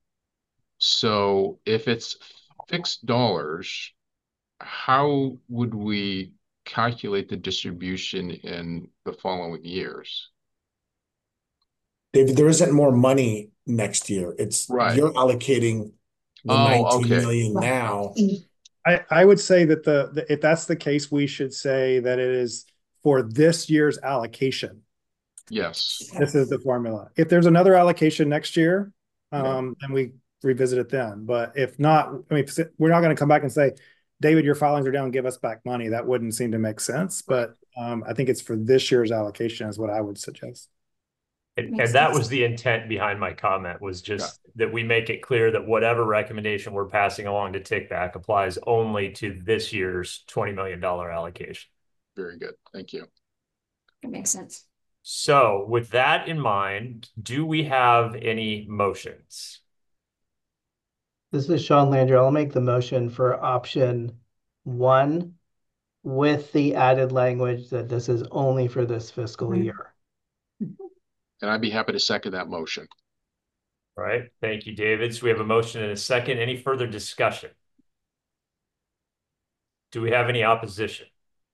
So if it's fixed dollars, how would we calculate the distribution in the following years? David, there isn't more money next year. It's right. You're allocating the oh, nineteen okay. million now. I, I would say that the, the if that's the case, we should say that it is for this year's allocation. Yes. This is the formula. If there's another allocation next year, um, yeah. then we revisit it then. But if not, I mean, we're not going to come back and say, David, your filings are down, give us back money. That wouldn't seem to make sense. But Um, I think it's for this year's allocation is what I would suggest. And, and that was the intent behind my comment, was just yeah. that we make it clear that whatever recommendation we're passing along to Tickback applies only to this year's twenty million dollars allocation. Very good. Thank you. That makes sense. So with that in mind, do we have any motions? This is Sean Landry. I'll make the motion for option one with the added language that this is only for this fiscal mm-hmm. year. And I'd be happy to second that motion. All right. Thank you, David. So we have a motion and a second. Any further discussion? Do we have any opposition?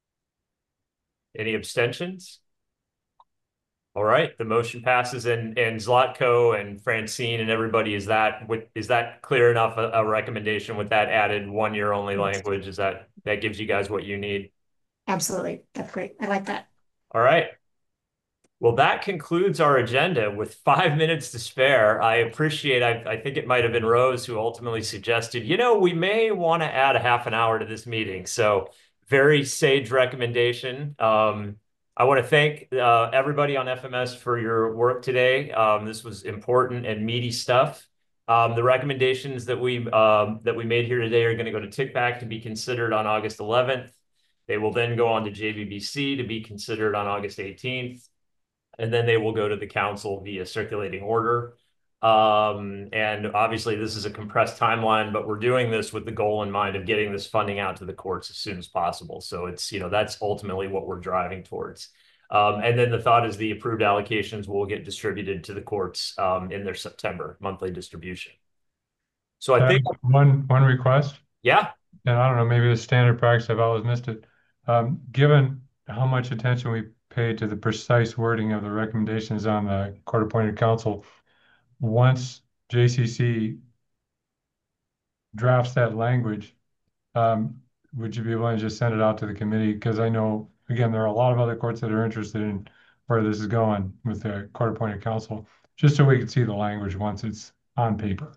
Any abstentions? All right. The motion passes, and, and Zlatko and Francine and everybody, is that with, is that clear enough a, a recommendation with that added one year only language? Is that, that gives you guys what you need? Absolutely. That's great. I like that. All right. Well, that concludes our agenda with five minutes to spare. I appreciate, I, I think it might have been Rose who ultimately suggested, you know, we may want to add a half an hour to this meeting. So very sage recommendation. Um, I want to thank uh, everybody on F M S for your work today. Um, this was important and meaty stuff. Um, the recommendations that we, um, that we made here today are going to go to Tickback to be considered on August eleventh. They will then go on to J B B C to be considered on August eighteenth. And then they will go to the council via circulating order. Um, and obviously this is a compressed timeline, but we're doing this with the goal in mind of getting this funding out to the courts as soon as possible. So it's, you know, that's ultimately what we're driving towards. Um, and then the thought is the approved allocations will get distributed to the courts um, in their September monthly distribution. So I think one, one request. Yeah. And I don't know, maybe the standard practice, I've always missed it. Um, given how much attention we paid to the precise wording of the recommendations on the court-appointed counsel, once J C C drafts that language, um, would you be willing to just send it out to the committee? Because I know, again, there are a lot of other courts that are interested in where this is going with the court-appointed counsel, just so we can see the language once it's on paper.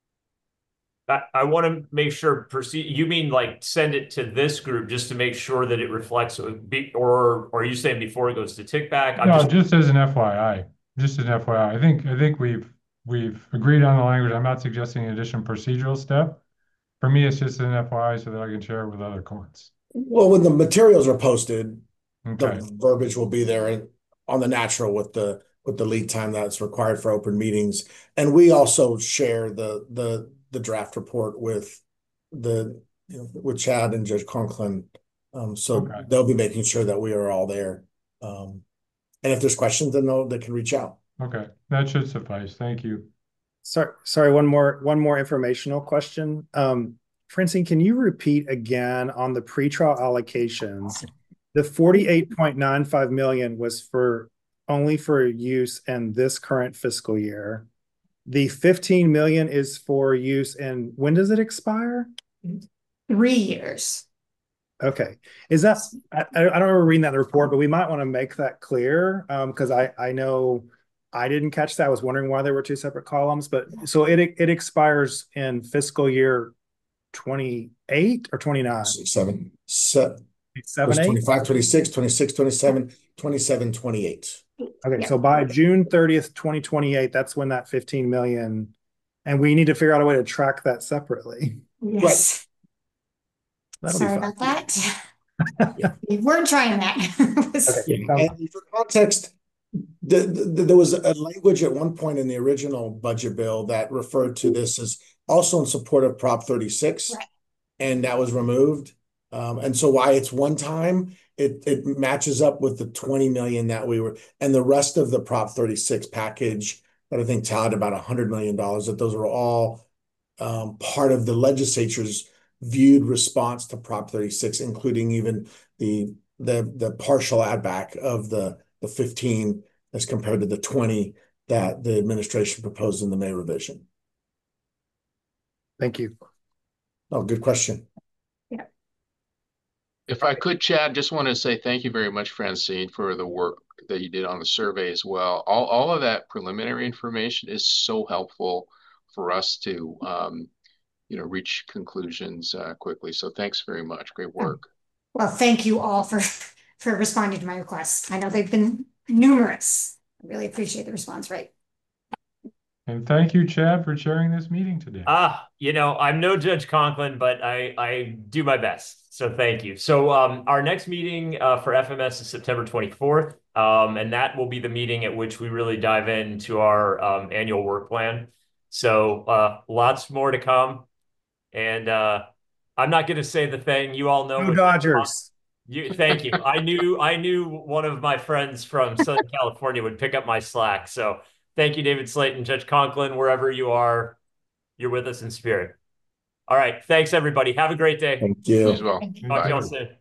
I, I want to make sure, proceed. You mean like send it to this group just to make sure that it reflects, or, or are you saying before it goes to Tickback? I'm no, just... just as an F Y I. Just as an F Y I. I think I think we've we've agreed on the language. I'm not suggesting an additional procedural step. For me, it's just an F Y I so that I can share it with other courts. Well, when the materials are posted, okay. the verbiage will be there and on the natural with the with the lead time that's required for open meetings. And we also share the the the draft report with the you know, with Chad and Judge Conklin. Um, so okay. they'll be making sure that we are all there. Um, and if there's questions, then they'll, they can reach out. Okay, that should suffice. Thank you. Sorry, sorry. One more, one more informational question. Um, Francine, can you repeat again on the pretrial allocations? The forty-eight point nine five million was for only for use in this current fiscal year. The fifteen million is for use in, when does it expire? Three years. Okay. Is that, I, I don't remember reading that in the report, but we might want to make that clear because um, I, I know I didn't catch that. I was wondering why there were two separate columns, but so it it expires in fiscal year twenty-eight or twenty-nine? Seven. Seven. Seven, eight? twenty-five, twenty-six, twenty-six, twenty-seven, twenty-seven, twenty-eight. Okay, Yeah. so by June thirtieth, twenty twenty-eight, that's when that fifteen million, and we need to figure out a way to track that separately. Yes. That'll Sorry be fun. about that. Yeah. We were trying that. Okay. And for context, the, the, there was a language at one point in the original budget bill that referred to this as also in support of Prop thirty-six, Right. and that was removed. Um, and so why it's one time, it it matches up with the twenty million that we were, and the rest of the Prop thirty-six package that I think tallied about one hundred million dollars, that those were all um, part of the legislature's viewed response to Prop thirty-six, including even the the the partial add back of the the fifteen as compared to the twenty that the administration proposed in the May revision. Thank you. Oh, good question. Yeah. If I could, Chad, just want to say thank you very much, Francine, for the work that you did on the survey as well. All, all of that preliminary information is so helpful for us to um, you know, reach conclusions uh, quickly. So thanks very much. Great work. Well, thank you all for for responding to my requests. I know they've been numerous. I really appreciate the response rate. And thank you, Chad, for chairing this meeting today. Ah, you know, I'm no Judge Conklin, but I, I do my best. So thank you. So um, our next meeting uh, for F M S is September twenty-fourth. Um, and that will be the meeting at which we really dive into our um, annual work plan. So uh, lots more to come. And uh, I'm not going to say the thing you all know. Go Dodgers. You, thank you. I knew I knew one of my friends from Southern California would pick up my slack. So thank you, David Slayton, Judge Conklin, wherever you are, you're with us in spirit. All right. Thanks, everybody. Have a great day. Thank you. You as well. Thank you. Talk to Bye. y'all soon.